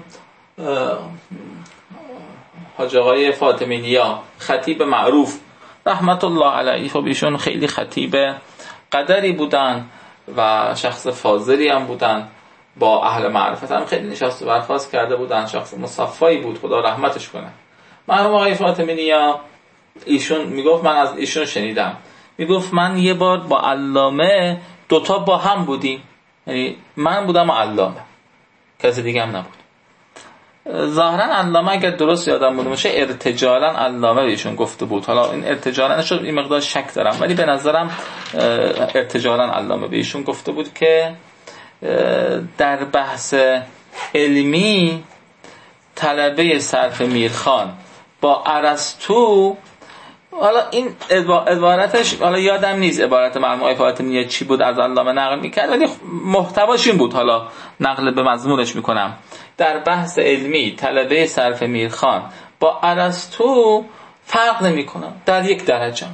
Speaker 1: حاج آقای فاطمی نیا، خطیب معروف رحمت الله علیه، خب ایشون خیلی خطیب قدری بودن و شخص فاضلی هم بودن، با اهل معرفت هم خیلی نشست و برخاست کرده بودن، شخص مصفایی بود، خدا رحمتش کنه. مرحوم آقای فاطمی نیا ایشون میگفت، من از ایشون شنیدم، میگفت من یه بار با علامه دوتا با هم بودیم، یعنی من بودم و علامه، کسی دیگه هم نبود. ظاهرا علامه اگر درست یادم باشه ارتجالا علامه بهشون گفته بود. حالا این ارتجالا شد این مقدار شک دارم، ولی به نظرم ارتجالا علامه بهشون گفته بود که در بحث علمی طلبه صرف میرخان با ارسطو، حالا این عبارتش حالا یادم نیست عبارت مرحوم آقای فاطمی چی بود از علامه نقل میکرد، ولی محتواش این بود، حالا نقل به مضمونش میکنم. در بحث علمی طلبه صرف میرخان با ارسطو فرق نمیکنه، در یک درجه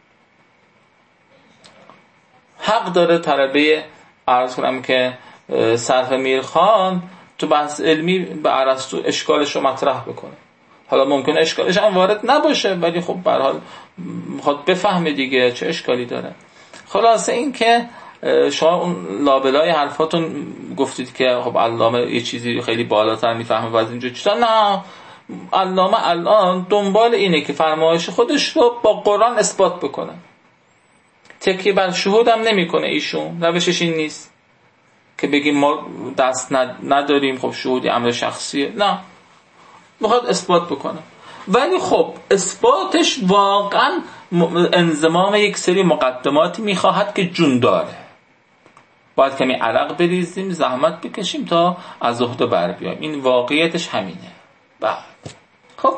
Speaker 1: حق داره طلبه عرض کنم که صرف میرخان تو بحث علمی به ارسطو اشکالش رو مطرح بکنه. حالا ممکنه اشکالش هم وارد نباشه، ولی خب به هر حال میخواد بفهمه دیگه، چه اشکالی داره. خلاصه این که شما اون لابلای حرفاتون گفتید که خب علامه یه چیزی خیلی بالاتر میفهمه و از اینجا چیزا. نه، علامه الان دنبال اینه که فرمایش خودش رو با قرآن اثبات بکنه. تکیه بر شهود هم نمیکنه ایشون، روشش این نیست که بگیم ما دست نداریم، خب شهودی امر شخصیه. نه، میخواد اثبات بکنه، ولی خب اثباتش واقعا انضمام یک سری مقدماتی میخواهد که جون داره. باید کمی عرق بریزیم، زحمت بکشیم تا از عهده بر بیایم. این واقعیتش همینه. بعد خب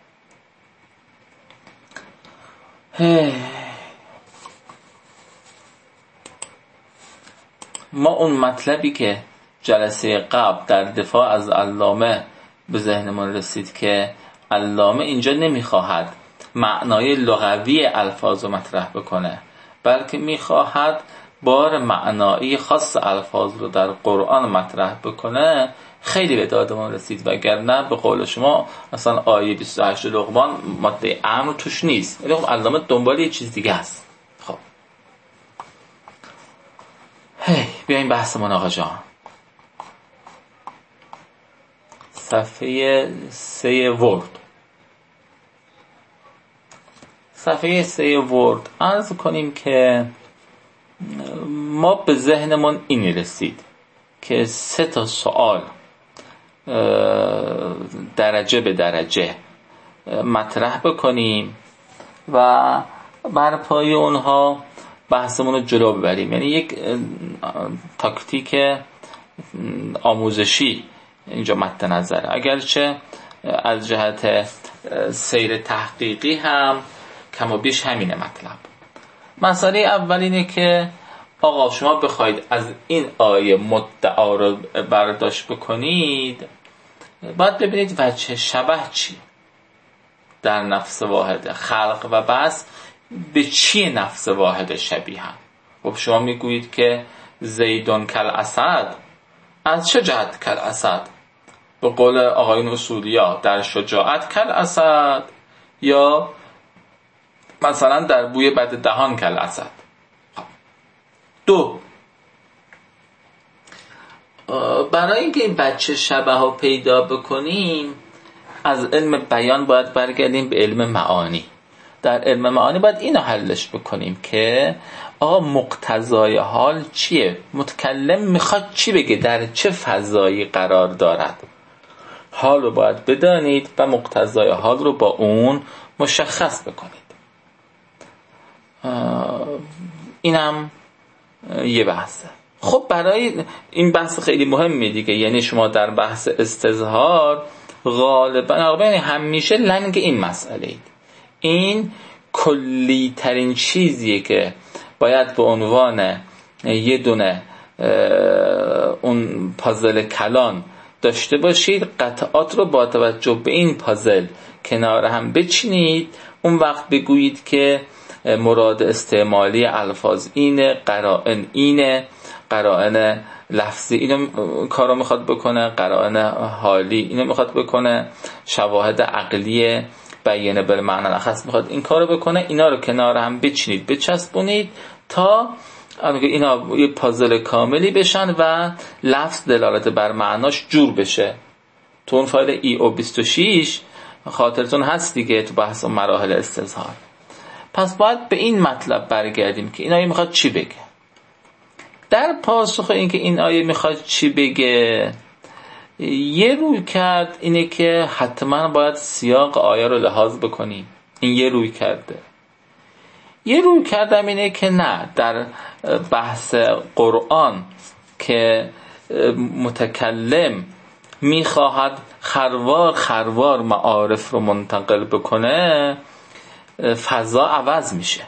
Speaker 1: ما اون مطلبی که جلسه قبل در دفاع از علامه به ذهنمون رسید که علامه اینجا نمیخواهد معنای لغوی الفاظ رو مطرح بکنه، بلکه میخواهد بار معنایی خاص الفاظ رو در قرآن مطرح بکنه، خیلی به دادمون رسید. وگرنه به قول شما مثلا آیه 28 لقمان ماده امر توش نیست، ولی خب علامه دنبال یه چیز دیگه است. خب بیاین بحثمون آقا جان. صفحه 3 ورد. صفحه 3 ورد عرض کنیم که ما به ذهنمون این رسید که 3 تا سوال درجه به درجه مطرح بکنیم و بر پای اونها بحثمون رو جلو ببریم. یعنی یک تاکتیک آموزشی اینجا مد نظره، اگرچه از جهت سیر تحقیقی هم کم و بیش همینه مطلب. مسئله اول اینه که آقا شما بخواید از این آیه مدعا رو برداشت بکنید، باید ببینید وجه شبه چی در نفس واحده. خلق و بعث به چی نفس واحده شبیه هم؟ خب شما میگویید که زیدون کل اسد، از چه جهت کل اسد؟ به قول آقایون اصولیا در شجاعت کل اسد، یا مثلا در بوی بد دهان کل اسد. 2 برای اینکه این بچه شبه ها پیدا بکنیم از علم بیان باید برگردیم به علم معانی. در علم معانی باید اینو حلش بکنیم که آقا مقتضای حال چیه، متکلم میخواد چی بگه، در چه فضایی قرار دارد. حال رو باید بدانید و مقتضای حال رو با اون مشخص بکنید. اینم یه بحثه. خب برای این بحث خیلی مهمه دیگه، یعنی شما در بحث استظهار غالبا همیشه لنگ این مسئله اید. این کلی ترین چیزیه که باید به عنوان یه دونه اون پازل کلان داشته باشید. قطعات رو با توجه به این پازل کنار هم بچینید، اون وقت بگویید که مراد استعمالی الفاظ اینه، قرائن اینه، قرائن لفظی اینو کارو میخواد بکنه، قرائن حالی اینو میخواد بکنه، شواهد عقلی بیانه بالمعنی الاخص میخواد این کارو بکنه. اینا رو کنار هم بچینید، بچسبونید تا اینا یه پازل کاملی بشن و لفظ دلالت بر معناش جور بشه. تو اون فایل EO26 خاطرتون هست دیگه، تو بحث مراحل استظهار. پس باید به این مطلب برگردیم که این آیه میخواد چی بگه. در پاسخ این که این آیه میخواد چی بگه یه روی کرد اینه که حتما باید سیاق آیه رو لحاظ بکنیم، این یه روی کرده. یه روی کردم اینه که نه، در بحث قرآن که متکلم میخواهد خروار معارف رو منتقل بکنه، فضا عوض میشه.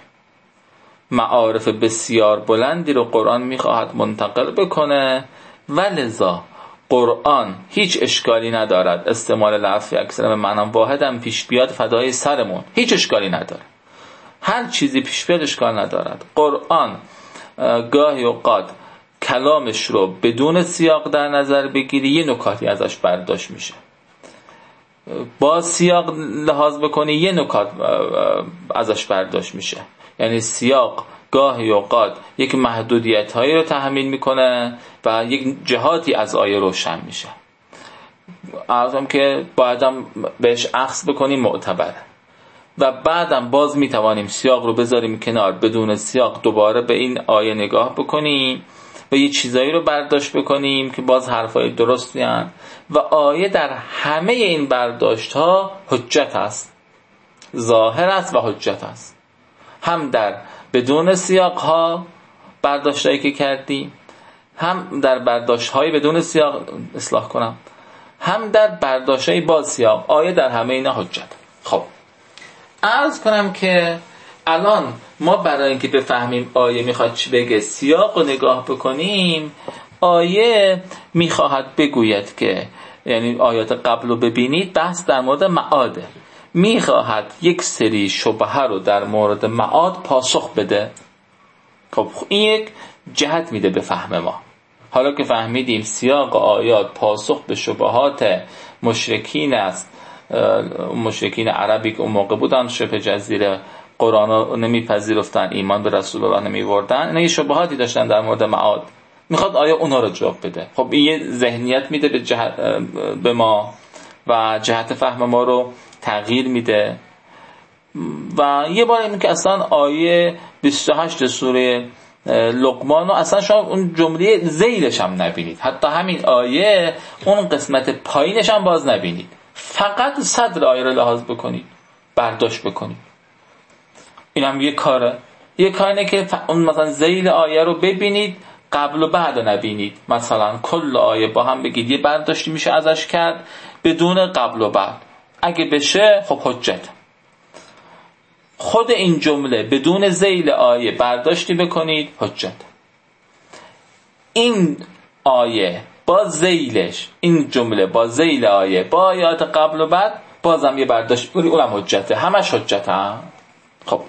Speaker 1: معارف بسیار بلندی رو قرآن میخواهد منتقل بکنه و لذا قرآن هیچ اشکالی ندارد استعمال لفظ اکثر به معنی واحد هم پیش بیاد فدای سرمون، هیچ اشکالی نداره. هر چیزی پیش بیاد اشکال ندارد. قرآن گاهی اوقات کلامش رو بدون سیاق در نظر بگیری یه نکاتی ازش برداشت میشه، با سیاق لحاظ بکنی یه نکات ازش برداشت میشه. یعنی سیاق گاهی اوقات یک محدودیت هایی رو تحمیل میکنه و یک جهاتی از آیه روشن میشه. عرضم که بایدم بهش اخذ بکنیم معتبره و بعدم باز میتوانیم سیاق رو بذاریم کنار، بدون سیاق دوباره به این آیه نگاه بکنیم و یه چیزایی رو برداشت بکنیم که باز حرفای درستی هستند و آیه در همه این برداشت ها حجت است، ظاهر است و حجت است. هم در بدون سیاق ها برداشت هایی که کردیم، هم در برداشت های بدون سیاق هم در برداشت های با سیاق، آیه در همه اینا حجت. خب عرض کنم که الان ما برای اینکه بفهمیم آیه میخواد چی بگه سیاق رو نگاه بکنیم. آیه میخواهد بگوید که، یعنی آیات قبل رو ببینید، بحث در مورد معاده. میخواهد یک سری شبهه رو در مورد معاد پاسخ بده. خب این یک جهت میده به فهم ما. حالا که فهمیدیم سیاق آیات پاسخ به شبهات مشرکین است، مشرکین عربی که اون موقع بودن شبه جزیره، قرآن رو نمیپذیرفتن، ایمان به رسول الله نمیوردن، اینا یه شبهاتی داشتن در مورد معاد، میخواد آیه اونها رو جواب بده. خب این یه ذهنیت میده به ما و جهت فهم ما رو تغییر میده. و یه بار این که اصلا آیه 28 سوره لقمان رو اصلا شما اون جمله ذیلش هم نبینید، حتی همین آیه اون قسمت پایینش هم باز نبینید، فقط صدر آیه رو لحاظ بکنید، برداشت بکنید. این هم یه کاره. یه کاره که اون مثلا ذیل آیه رو ببینید، قبل و بعد رو نبینید. مثلا کل آیه با هم بگید یه برداشتی میشه ازش کرد بدون قبل و بعد. اگه بشه خب حجت. خود این جمله بدون ذیل آیه برداشتی بکنید حجت. این آیه با ذیلش، این جمله با ذیل آیه با آیات قبل و بعد بازم یه برداشت بکنید، اونم حجته. همش حجته هم. خب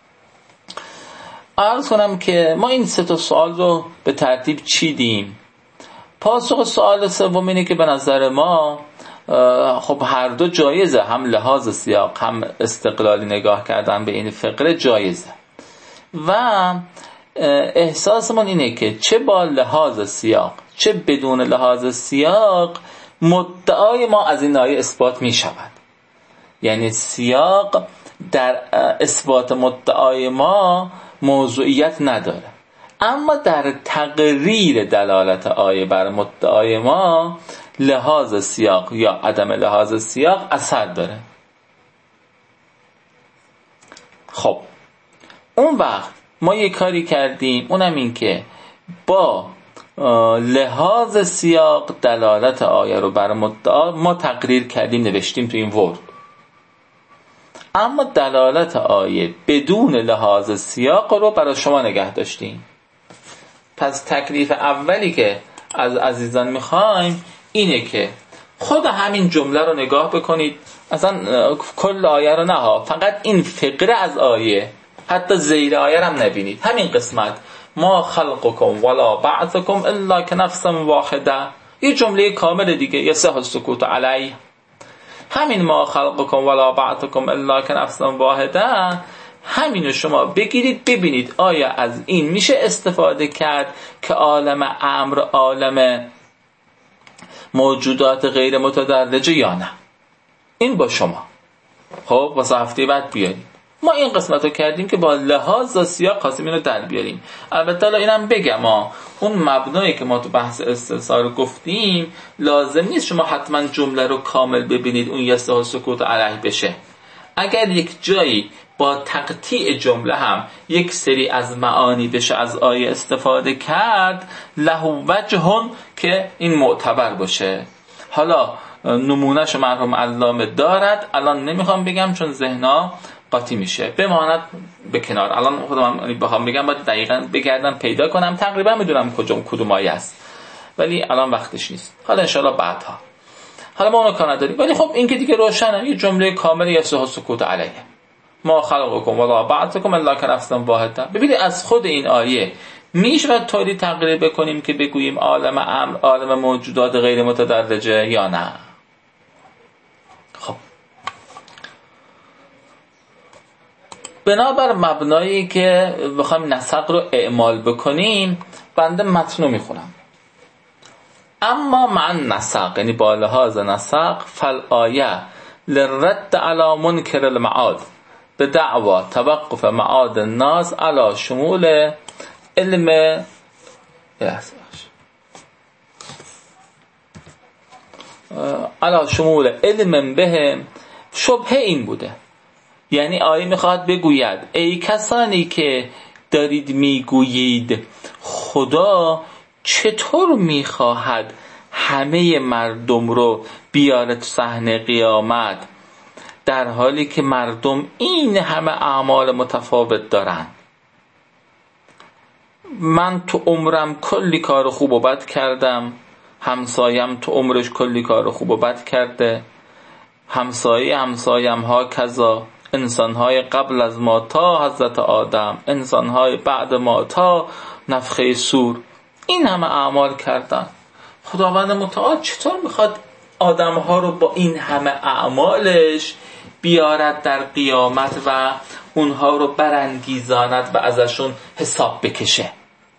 Speaker 1: عرض کنم که ما این 3 سوال رو به ترتیب چیدیم. پاسخ سوال سوم اینه که به نظر ما خب هر دو جایزه، هم لحاظ سیاق هم استقلالی نگاه کردن به این فقره جایزه و احساسمون اینه که چه با لحاظ سیاق چه بدون لحاظ سیاق مدعای ما از این آیه اثبات می شود. یعنی سیاق در اثبات مدعای ما موضوعیت نداره، اما در تقریر دلالت آیه بر مدعای ما لحاظ سیاق یا عدم لحاظ سیاق اثر داره. خب اون وقت ما یه کاری کردیم، اونم این که با لحاظ سیاق دلالت آیه رو بر مدعا ما تقریر کردیم، نوشتیم تو این ورد. اما دلالت آیه بدون لحاظ سیاق رو برای شما نگه داشتیم. پس تکلیف اولی که از عزیزان میخوایم اینه که خود همین جمله رو نگاه بکنید، اصلا کل آیه رو نه، فقط این فقره از آیه، حتی زیر آیه هم نبینید. همین قسمت ما خلقکم ولا بعثکم الا کنفس واحده، یه جمله کامل دیگه، یصح السکوت علیه. همین ما خلقکم ولا بعثکم الا کنفس واحده، همینو شما بگیرید ببینید آیا از این میشه استفاده کرد که عالم امر عالم موجودات غیر متدرجه یا نه. این با شما. خب واسه هفته بعد بیارید. ما این قسمت رو کردیم که با لحاظ و سیاق خواستیم اینو در بیاریم. البته الان اینم بگم اون مبنایی که ما تو بحث استثار گفتیم لازم نیست شما حتما جمله رو کامل ببینید اون یصح سکوت علیه بشه. اگر یک جایی با تقطیع جمله هم یک سری از معانی بشه از آیه استفاده کرد له وجه که این معتبر باشه. حالا نمونهش مرحوم علامه دارد، الان نمیخوام بگم چون ذهنا قاطی میشه، بماند به کنار. الان خودم بخوام بگم باید دقیقاً بگردم پیدا کنم، تقریبا میدونم کدوم آیه است ولی الان وقتش نیست، حالا انشالله بعدها. حالا ما اونو کار نداریم، ولی خب این که دیگه روشنه، یه جمله کامل یصح سکوت علیه ما خلقکم ولا بعثکم الا كنفس واحده. ببینید از خود این آیه میشه طوری تقریر بکنیم که بگوییم عالم امر عالم موجودات غیر متدرجه یا نه؟ خب بنابر مبنایی که بخوایم نسق رو اعمال بکنیم بنده متن میخونم. اما مع النسق، یعنی با لحاظ نسق، فالآیه للرد علی منکر المعاد به دعوا توقف معاد الناس علی شمول علم علی شمول علم بهم. شبهه این بوده، یعنی آیه میخواد بگوید ای کسانی که دارید میگویید خدا چطور میخواهد همه مردم رو بیاره تو صحنه قیامت در حالی که مردم این همه اعمال متفاوت دارن. من تو عمرم کلی کار خوب و بد کردم، همسایم تو عمرش کلی کار خوب و بد کرده، همسایم ها کذا، انسان‌های قبل از ما تا حضرت آدم، انسان‌های بعد ما تا نفخه صور، این همه اعمال کردن. خداوند متعال چطور میخواد آدم‌ها رو با این همه اعمالش بیارد در قیامت و اونها رو برانگیزاند و ازشون حساب بکشه؟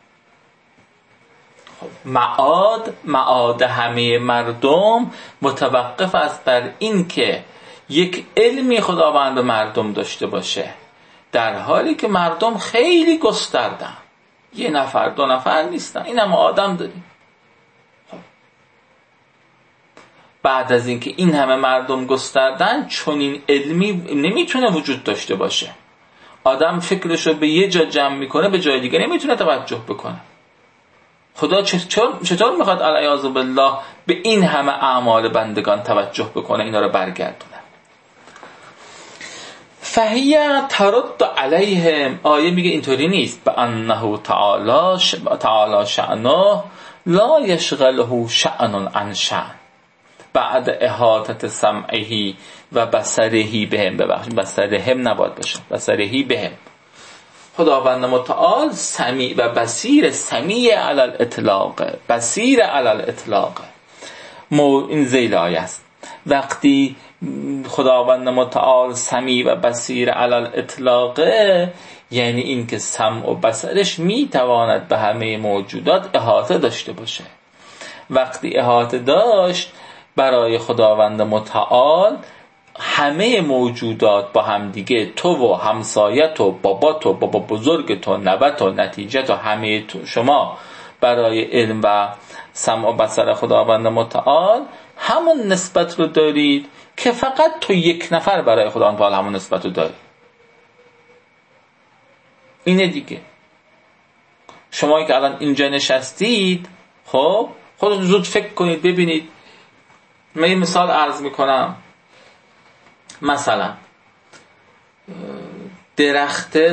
Speaker 1: معاد همه مردم متوقف است بر این که یک علمی خداوند به مردم داشته باشه، در حالی که مردم خیلی گستردن، یه نفر دو نفر نیستن، این هم آدم داریم. بعد از اینکه این همه مردم گستردن چون این علمی نمیتونه وجود داشته باشه. آدم فکرشو به یه جا جمع میکنه به جای دیگه نمیتونه توجه بکنه. خدا چطور میخواد علیاذ بالله به این همه اعمال بندگان توجه بکنه، اینا رو برگردونه؟ فهیه ترد علیهم، آیه میگه اینطوری نیست، به انه تعالی شأنه لا یشغله شأن عن شأن بعد احاطه سمعه و بصره بهم. ببخشید بصرهم نباید باشه، بصره بهم. خداوند متعال سمیع و بصیر، سمیع علی الاطلاق، بصیر علی الاطلاق. این ذیل آیه است. وقتی خداوند متعال سمیع و بصیر علی الاطلاق یعنی این که سمع و بصرش میتواند به همه موجودات احاطه داشته باشه. وقتی احاطه داشت برای خداوند متعال همه موجودات با هم دیگه، تو و همسایت و بابات و بابا بزرگ تو، نوت و نتیجه تو، همه تو، شما برای علم و سمع و بصر خداوند متعال همون نسبت رو دارید که فقط تو یک نفر برای خداوند متعال همون نسبت رو داری. اینه دیگه. شما که الان اینجا نشستید، خب خودتون زود فکر کنید ببینید. من یه مثال عرض میکنم. مثلا درخت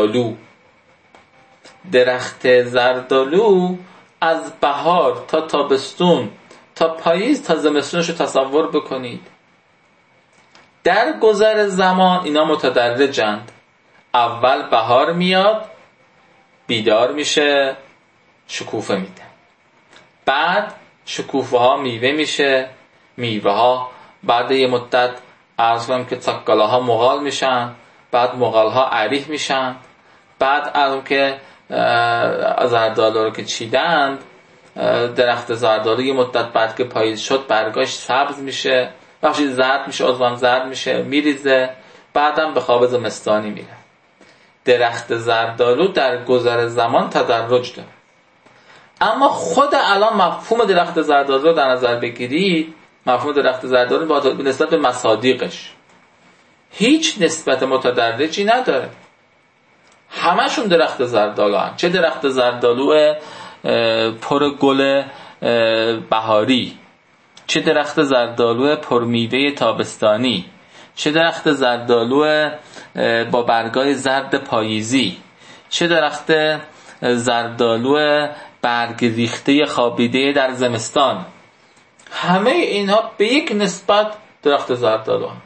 Speaker 1: زردالو از بهار تا تابستون تا پاییز تا زمستونش رو تصور بکنید. در گذر زمان اینا متدرجند. اول بهار میاد، بیدار میشه، شکوفه میده. بعد شکوفه ها میوه میشه، میوه ها بعد یه مدت عرض کنم که تاکالاها مغال میشن، بعد مغالها عریح میشن، بعد از که زردالو رو که چیدند، درخت زردالو یه مدت بعد که پاییز شد برگاش سبز میشه، بخشی زرد میشه، عضوام زرد میشه، میریزه، بعدم به خواب زمستانی میره. درخت زردآلو در گذر زمان تدرج داره. اما خود الان مفهوم درخت زردآلو رو در نظر بگیرید، مفهوم درخت زردآلو با نسبت به مصادیقش هیچ نسبت متدرجی نداره. همشون درخت زردآلو هستند. چه درخت زردآلو پر گل بهاری، چه درخت زردآلو پر میوه تابستانی، چه درخت زردآلو با برگای زرد پاییزی، چه درخت زردآلو برگ ریخته خوابیده در زمستان. همه اینها به یک نسبت درخت زردآلو هم.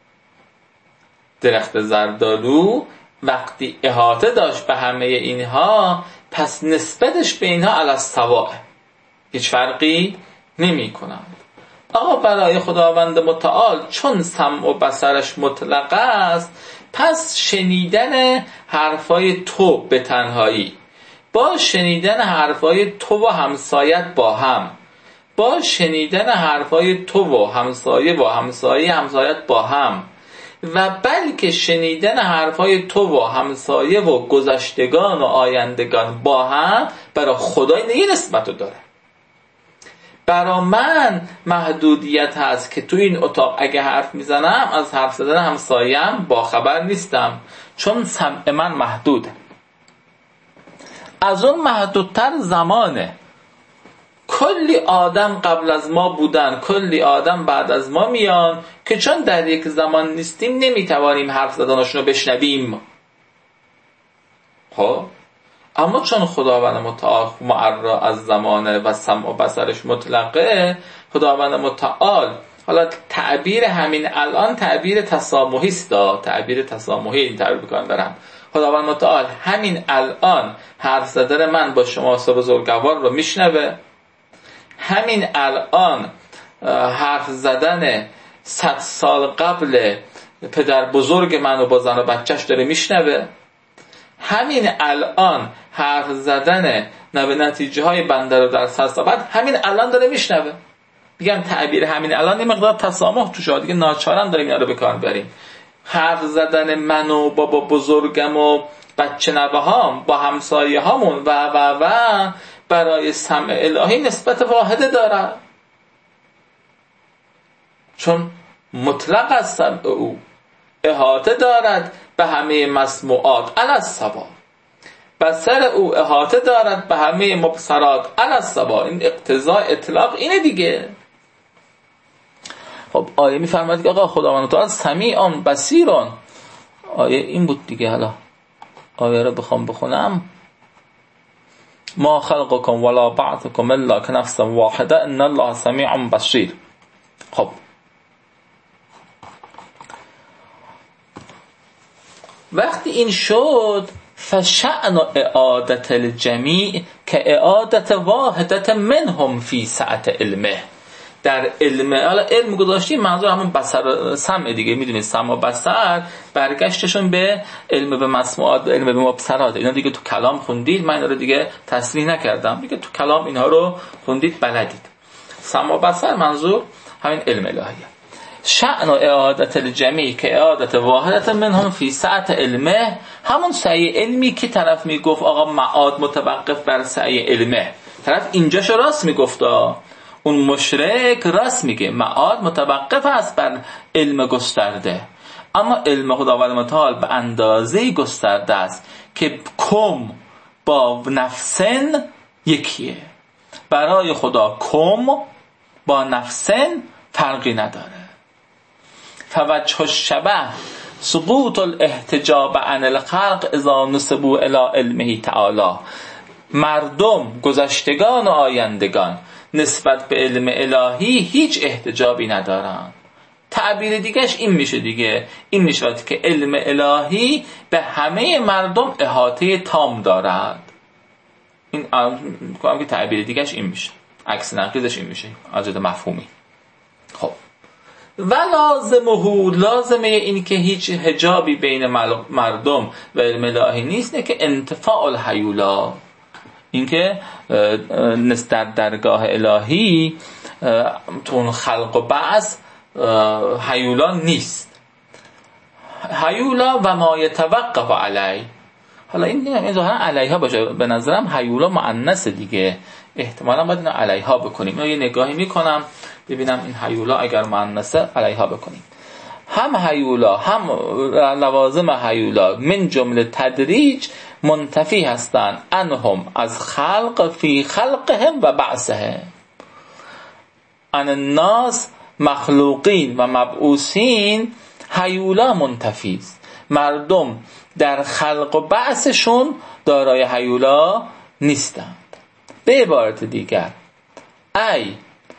Speaker 1: درخت زردآلو وقتی احاطه داشت به همه اینها، پس نسبتش به اینها علی السواء، هیچ فرقی نمی کنند. آقا برای خداوند متعال چون سمع و بصرش مطلق است، پس شنیدن حرفای تو به تنهایی با شنیدن حرفای تو و همسایت با هم، با شنیدن حرفای تو و همسایت با هم، و بلکه شنیدن حرفای تو و همسایه و گذشتگان و آیندگان با هم برای خدای یه نسبت رو داره. برای من محدودیت هست که تو این اتاق اگه حرف میزنم از حرف زدن همسایم با خبر نیستم، چون سمع من محدوده. از اون محدودتر زمانه. کلی آدم قبل از ما بودن، کلی آدم بعد از ما میان که چون در یک زمان نیستیم نمیتوانیم حرف زدنشون رو بشنویم. خب اما چون خداوند متعال معرّ از زمانه و سمع و بصرش مطلقه، خداوند متعال، حالا تعبیر همین الان تعبیر تسامحی است، تعبیر تسامحی این تعبیر بکنم دارم. خداوند متعال همین الان حرف زدن من با شما سه بزرگوار رو میشنوه، همین الان حرف زدن 100 سال قبل پدر بزرگ منو با زن و بچهش داره میشنوه، همین الان حرف زدن نتیجه های بنده رو در 100 سال بعد همین الان داره میشنوه. میگم تعبیر همین الان یه مقدار تسامح توش، دیگه ناچارن داریم اینا رو به کار بریم. حرف زدن من و بابا بزرگم و بچه نوهام با همسایه هامون و برای سمع الهی نسبت واحده داره، چون مطلق از سمع او احاطه دارد به همه مسموعات علی السواء، بصر او احاطه دارد به همه مبصرات علی السواء. این اقتضاء اطلاق اینه دیگه. خب آیه میفرماید که آقا خداوند تعالی سمیعون بصیرون. آیه این بود دیگه. حالا آیه رو بخوام بخونم، ما خلقكم ولا بعثكم الا كنفس واحده ان الله سمیع بصیر. خب وقتی این شد، فشأن اعادت الجمیع که اعادت واحدت منهم فی سعت علمه. در علم، حالا علم گذاشتیم منظور همون بصر سمع دیگه، میدونید سمع و بصر برگشتشون به علم به مسموعات، علم به مبصرات. اینا دیگه تو کلام خوندید، من اینا رو دیگه تصریح نکردم دیگه، تو کلام اینها رو خوندید بلدید. سمع و بصر منظور همین علم الهیه. شأن و اعادت الجمیع که اعادت واحدت منهم فی سعت علمه، همون سعی علمی که طرف میگفت آقا معاد متوقف بر سعی علمه، طرف اینجاشو راست میگفت. اون مشرک راست میگه معاد متوقف است بر علم گسترده، اما علم خداوند متعال به اندازه‌ای گسترده است که کم با نفسن یکیه. برای خدا کم با نفسن فرقی نداره. فوجه الشبه سقوط الاحتجاب عن الخلق اذا نسبوا الی علمه تعالی. مردم گذشتگان و آیندگان نسبت به علم الهی هیچ احتجابی ندارن. تعبیر دیگهش این میشه دیگه، این میشه که علم الهی به همه مردم احاطه تام دارد. این میگم که تعبیر دیگهش این میشه، عکس نقیضش این میشه از جهت مفهومی. خب و لازمه این که هیچ حجابی بین مردم و علم الهی نیست، نه که انتفاع الحیولا، این که در درگاه الهی تو خلق و بعث حیولا نیست. هیولا و ما یتوقف علی. حالا این ظاهرا علیها باشه، به نظرم هیولا مؤنث دیگه، احتمالاً باید اینو علیها بکنیم. اینو یه نگاهی میکنم ببینم این هیولا اگر مؤنثه علیها بکنیم. هم هیولا هم لوازم هیولا من جمله تدریج منتفی هستند انهم از خلق فی خلقهم و بعثهم. ان الناس مخلوقین و مبعوثین هیولا منتفی است. مردم در خلق و بعثشون دارای هیولا نیستند. به عبارت دیگر ای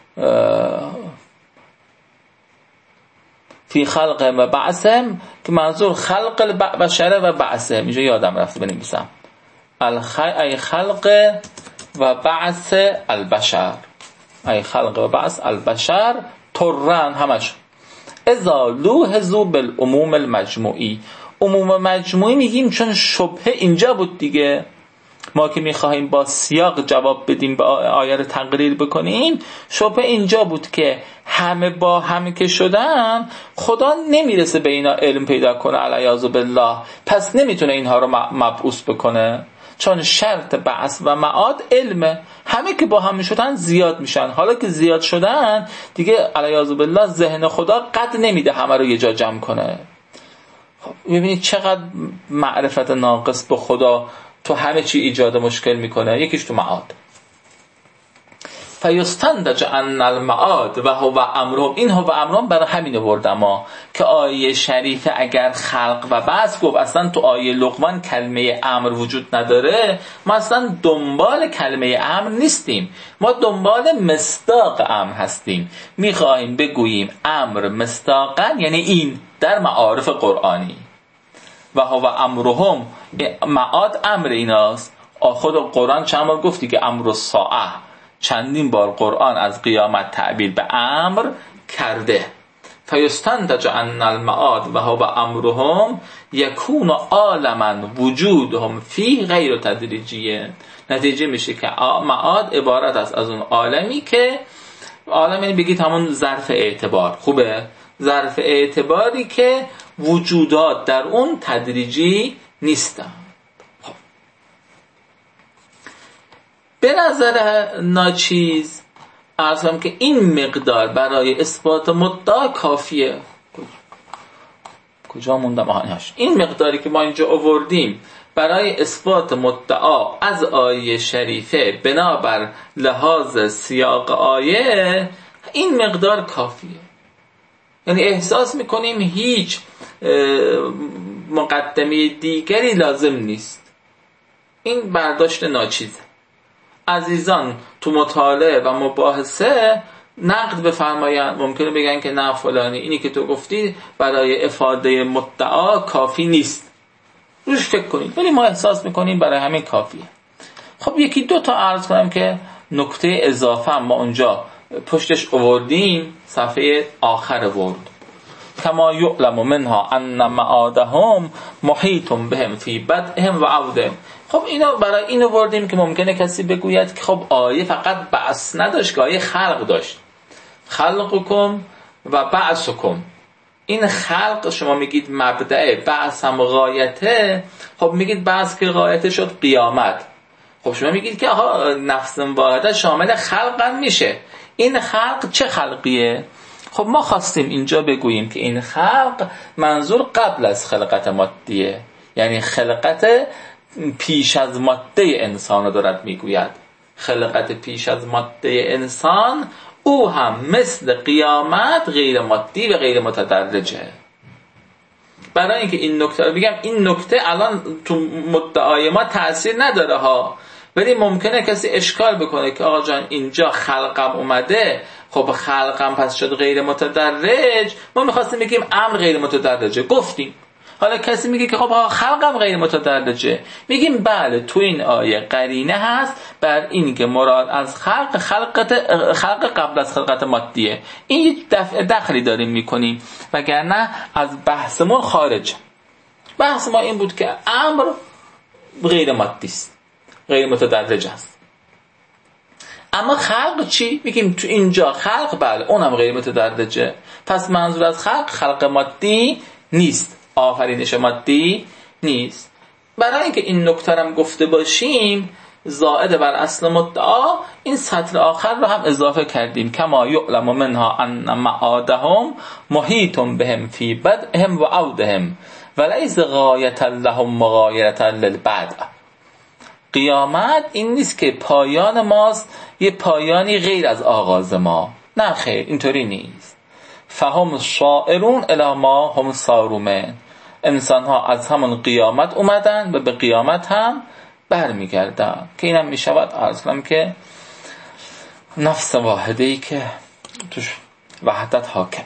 Speaker 1: فی خلق و بعثهم، که منظور خلق بشر و بعثهم، اینجا یادم رفته بنویسم ای خلق و بعث البشر، ای خلق و بعث البشر ترن همش اذا لوحظوا بالعموم المجموعی. عموم مجموعی میگیم چون شبهه اینجا بود دیگه، ما که میخواهیم با سیاق جواب بدیم، به آیه رو تقریر بکنیم، شبهه اینجا بود که همه با همه که شدن خدا نمیرسه به اینا علم پیدا کنه علیاذ بالله، پس نمیتونه اینها رو مبعوث بکنه، چون شرط بعث و معاد علمه. همه که با هم شدن زیاد میشن، حالا که زیاد شدن دیگه علیاذ بالله ذهن خدا قد نمیده همه رو یه جا جمع کنه. خب ببینید چقدر معرفت ناقص به خدا تو همه چی ایجاد مشکل میکنه. یکیش تو معاد. فیستنتج ان المعاد و هو امرهم، این هو امرهم برای همین آوردم ما که آیه شریفه اگر خلق و بعث گفت اصلا تو آیه لقمان کلمه امر وجود نداره، ما اصلا دنبال کلمه امر نیستیم، ما دنبال مصداق امر هستیم. میخواهیم بگوییم امر مصداقا یعنی این در معارف قرآنی. و هو امرهم، معاد امر ایناست. خود قرآن چند بار گفتی که امر الساعه، چندین بار قرآن از قیامت تعبیر به امر کرده. فیستنتج ان المعاد و هو امرهم یکون عالما وجودهم فی غیر تدریجیه. نتیجه میشه که معاد عبارت است از اون عالمی که عالمی بگید همون ظرف اعتبار، خوبه، ظرف اعتباری که وجودات در اون تدریجی نیستن. به نظر ناچیز عرض کنم که این مقدار برای اثبات مدعا کافیه. کجا موندم؟ این مقداری که ما اینجا آوردیم برای اثبات مدعا از آیه شریفه بنابر لحاظ سیاق آیه، این مقدار کافیه. یعنی احساس میکنیم هیچ مقدمه دیگری لازم نیست. این برداشت ناچیزه. عزیزان تو مطالعه و مباحثه نقد بفرمایند، ممکنه بگن که نه فلانی اینی که تو گفتی برای افاده مدعا کافی نیست، روش فکر کنید، ولی ما احساس میکنیم برای همین کافیه. خب یکی دو تا عرض کنم که نکته اضافه ما اونجا پشتش آوردیم، صفحه آخر ورد. کما یعلم منها ان معادهم محیط بهم فی بدهم و عودهم. خب اینو برای اینو آوردیم که ممکنه کسی بگوید که خب آیه فقط بعث نداشت، که آیه خلق داشت، خلقکم و بعثکم. این خلق شما میگید مبدأ، بعث هم غایته. خب میگید بعث که غایته شد قیامت، خب شما میگید که آها نفس واحده شامل خلق هم میشه. این خلق چه خلقیه؟ خب ما خواستیم اینجا بگوییم که این خلق منظور قبل از خلقت مادیه، یعنی خلقت پیش از ماده انسان رو دارد میگوید. خلقت پیش از ماده انسان او هم مثل قیامت غیر مادی و غیر متدرجه. برای اینکه این نکته رو بگم، این نکته الان تو مدعای ما تأثیر نداره ها، ولی ممکنه کسی اشکال بکنه که آقا جان اینجا خلقم اومده، خب خلقم پس شد غیر متدرج، ما میخواستیم بگیم امر غیر متدرجه، گفتیم. حالا کسی میگه که خب خلقم غیر متدرجه، میگیم بله تو این آیه قرینه هست بر این که مراد از خلق قبل از خلقت مادیه. این یک دخلی داریم میکنیم، وگرنه از بحثمون خارج. بحث ما این بود که امر غیر مادی است، غیر متدرج است. اما خلق چی؟ میگیم تو اینجا خلق بله اونم غیر متدرجه، پس منظور از خلق مادی نیست. آفرینش مادی نیست. برای اینکه این نکته هم گفته باشیم، زائد بر اصل مدعا، این سطر آخر رو هم اضافه کردیم. کما یعلم منها ان معادهم محیط بهم فی بدهم و عودهم ولیس غایة لهم مغایرة للبدء. قیامت این نیست که پایان ماست یه پایانی غیر از آغاز ما، نه خیر، اینطوری نیست. فهم صائرون الی ما هم صارون. انسان ها از همون قیامت اومدن و به قیامت هم برمیگردن، که اینم میشود عرض کنم که نفس واحده‌ای که توش وحدت حاکمه.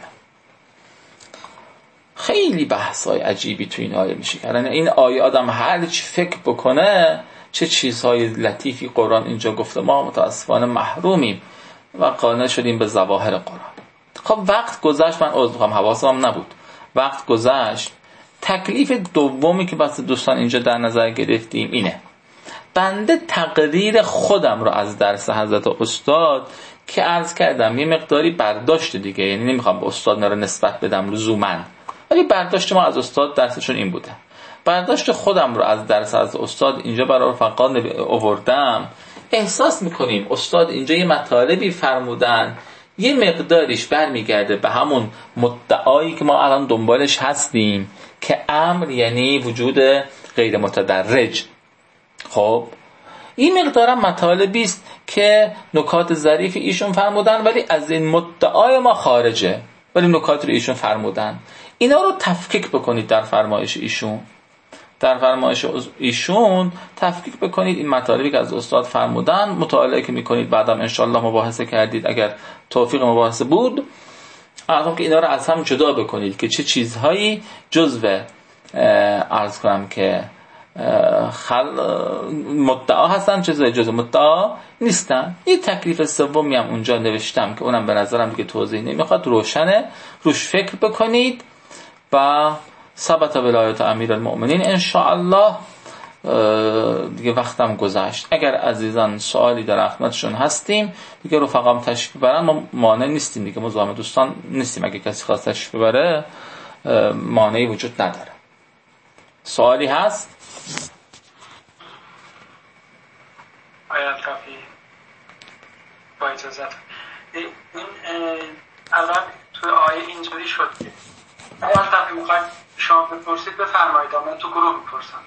Speaker 1: خیلی بحث‌های عجیبی تو این آیه میشه کردن. این آیه آدم هر چی فکر بکنه چه چیزهای لطیفی قرآن اینجا گفته، ما متاسفانه محرومیم و قانع شدیم به ظواهر قرآن. خب وقت گذشت، من عذر میخوام حواسم نبود، وقت گذشت. تکلیف دومی که بس دوستان اینجا در نظر گرفتیم اینه: بنده تقریر خودم رو از درس حضرت استاد که عرض کردم یه مقداری برداشت دیگه، یعنی نمیخوام به استاد نره نسبت بدم لزوماً، ولی برداشت ما از استاد درسشون این بوده. برداشت خودم رو از درس از استاد اینجا برای رفقا آوردم. احساس میکنیم استاد اینجا یه مطالبی فرمودن، یه مقداریش برمیگرده به همون مدعایی که ما الان دنبالش هستیم که امر یعنی وجود غیر متدرج. خب این مقدارم مطالبی است که نکات ظریف ایشون فرمودن ولی از این مدعای ما خارجه، ولی نکات رو ایشون فرمودن. اینا رو تفکیک بکنید در فرمایش ایشون، در فرمایش ایشون تفکیک بکنید این مطالبی که از استاد فرمودن، مطالعه که میکنید بعدم انشالله مباحثه کردید اگر توفیق مباحثه بود، اصلا که اینا رو از هم جدا بکنید که چه چیزهایی جزو عرض کنم که مدعا هستن، چیزهای جزو مدعا نیستن. یه تکلیف سومی هم اونجا نوشتم که اونم به نظرم دیگه توضیح نمیخواد، روشنه، روش فکر بکنید و ثبت ولایت امیرالمؤمنین انشاءالله. دیگه وقتم گذشت. اگر عزیزان سوالی در خدمتشون هستیم دیگه رفقام تشریف ببرن، ما مانع نیستیم دیگه، مزاحم دوستان نیستیم. اگه کسی خواست تشریف ببره مانعی وجود نداره. سوالی هست؟
Speaker 2: آیت کافی با اجازت. این الان توی آیه اینجوری شد که آیت کافی میخواید شما بپرسید بفرمایید، من تو گروه میپرسم.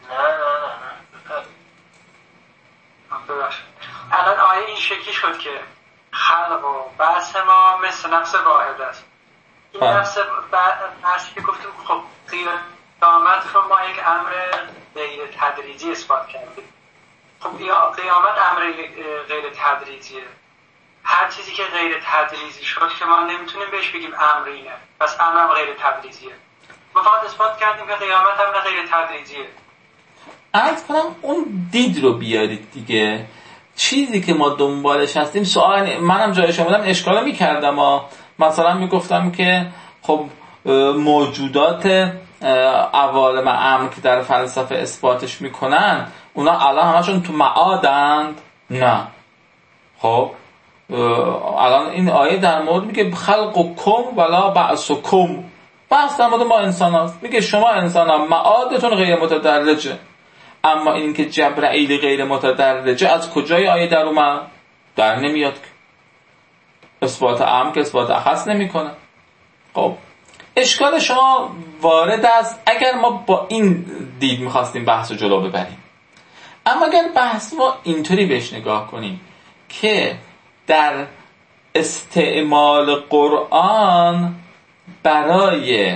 Speaker 2: نه ببخشید. الان آیه این شکلی شد که خلق و بعث ما مثل نفس واحد است. این نفس بعثی که گفتیم خب قیامت رو ما یک امر غیر تدریجی اثبات کردیم. خب قیامت امر غیر تدریجیه. هر چیزی که غیر تدریجی شد که ما نمیتونیم بهش بگیم امر اینه، پس امر غیر تدریجیه. ما فقط اثبات کردیم که قیامت امر غیر تدریجیه.
Speaker 1: عرض کنم اون دید رو بیارید دیگه، چیزی که ما دنبالش هستیم. سوال منم جای شما بودم اشکال میکردم، مثلا میگفتم که خب موجودات عوالم امر که در فلسفه اثباتش میکنن اونا الان همشون تو معادند؟ نه. خب الان این آیه در مورد میگه خلق و کم ولا بعث و کم، بحث در مورد ما انسان هست. میگه شما انسان ها معادتون غیر متدرجه، اما این که جبرائیل غیر متدرجه از کجای آیه در اومد؟ در نمیاد که اثبات عام که اثبات اخص نمی کنه. خب اشکال شما وارد است اگر ما با این دید میخواستیم بحث رو جلو ببریم. اما اگر بحث ما اینطوری بهش نگاه کنیم که در استعمال قرآن برای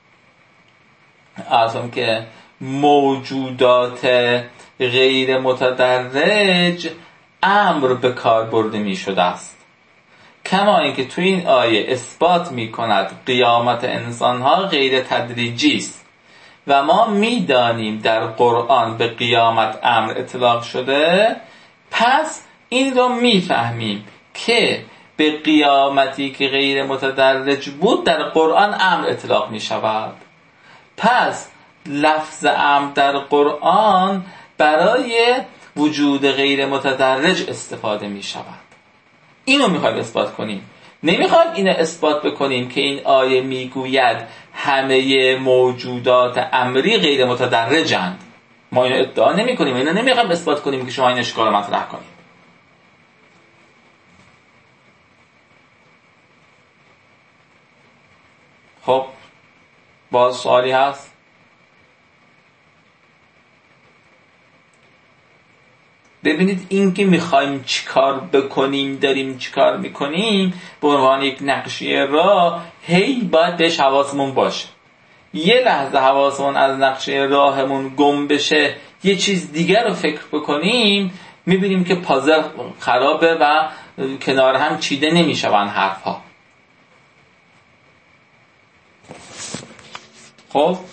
Speaker 1: اصلا که موجودات غیر متدرج امر به کار برده می شده است، کما اینکه تو این آیه اثبات می کند قیامت انسانها غیر تدریجی است و ما می دانیم در قرآن به قیامت امر اطلاق شده، پس این رو می فهمیم که به قیامتی که غیر متدرج بود در قرآن امر اطلاق می شود. پس لفظ امر در قرآن برای وجود غیر متدرج استفاده می شود. اینو میخوایم اثبات کنیم. نمیخوایم اینو اثبات بکنیم که این آیه میگوید همه موجودات امری غیر متدرجند. ما اینو ادعا نمی کنیم، اینو نمیخوایم اثبات کنیم که شما این اشکال رو مطرح کنید. خب باز سوالی هست؟ ببینید این که میخوایم چیکار بکنیم، داریم چیکار میکنیم به عنوان یک نقشه راه، هی باید بهش حواسمون باشه. یه لحظه حواسمون از نقشه راهمون گم بشه، یه چیز دیگر رو فکر بکنیم، میبینیم که پازل خرابه و کنار هم چیده نمیشون حرفها. خب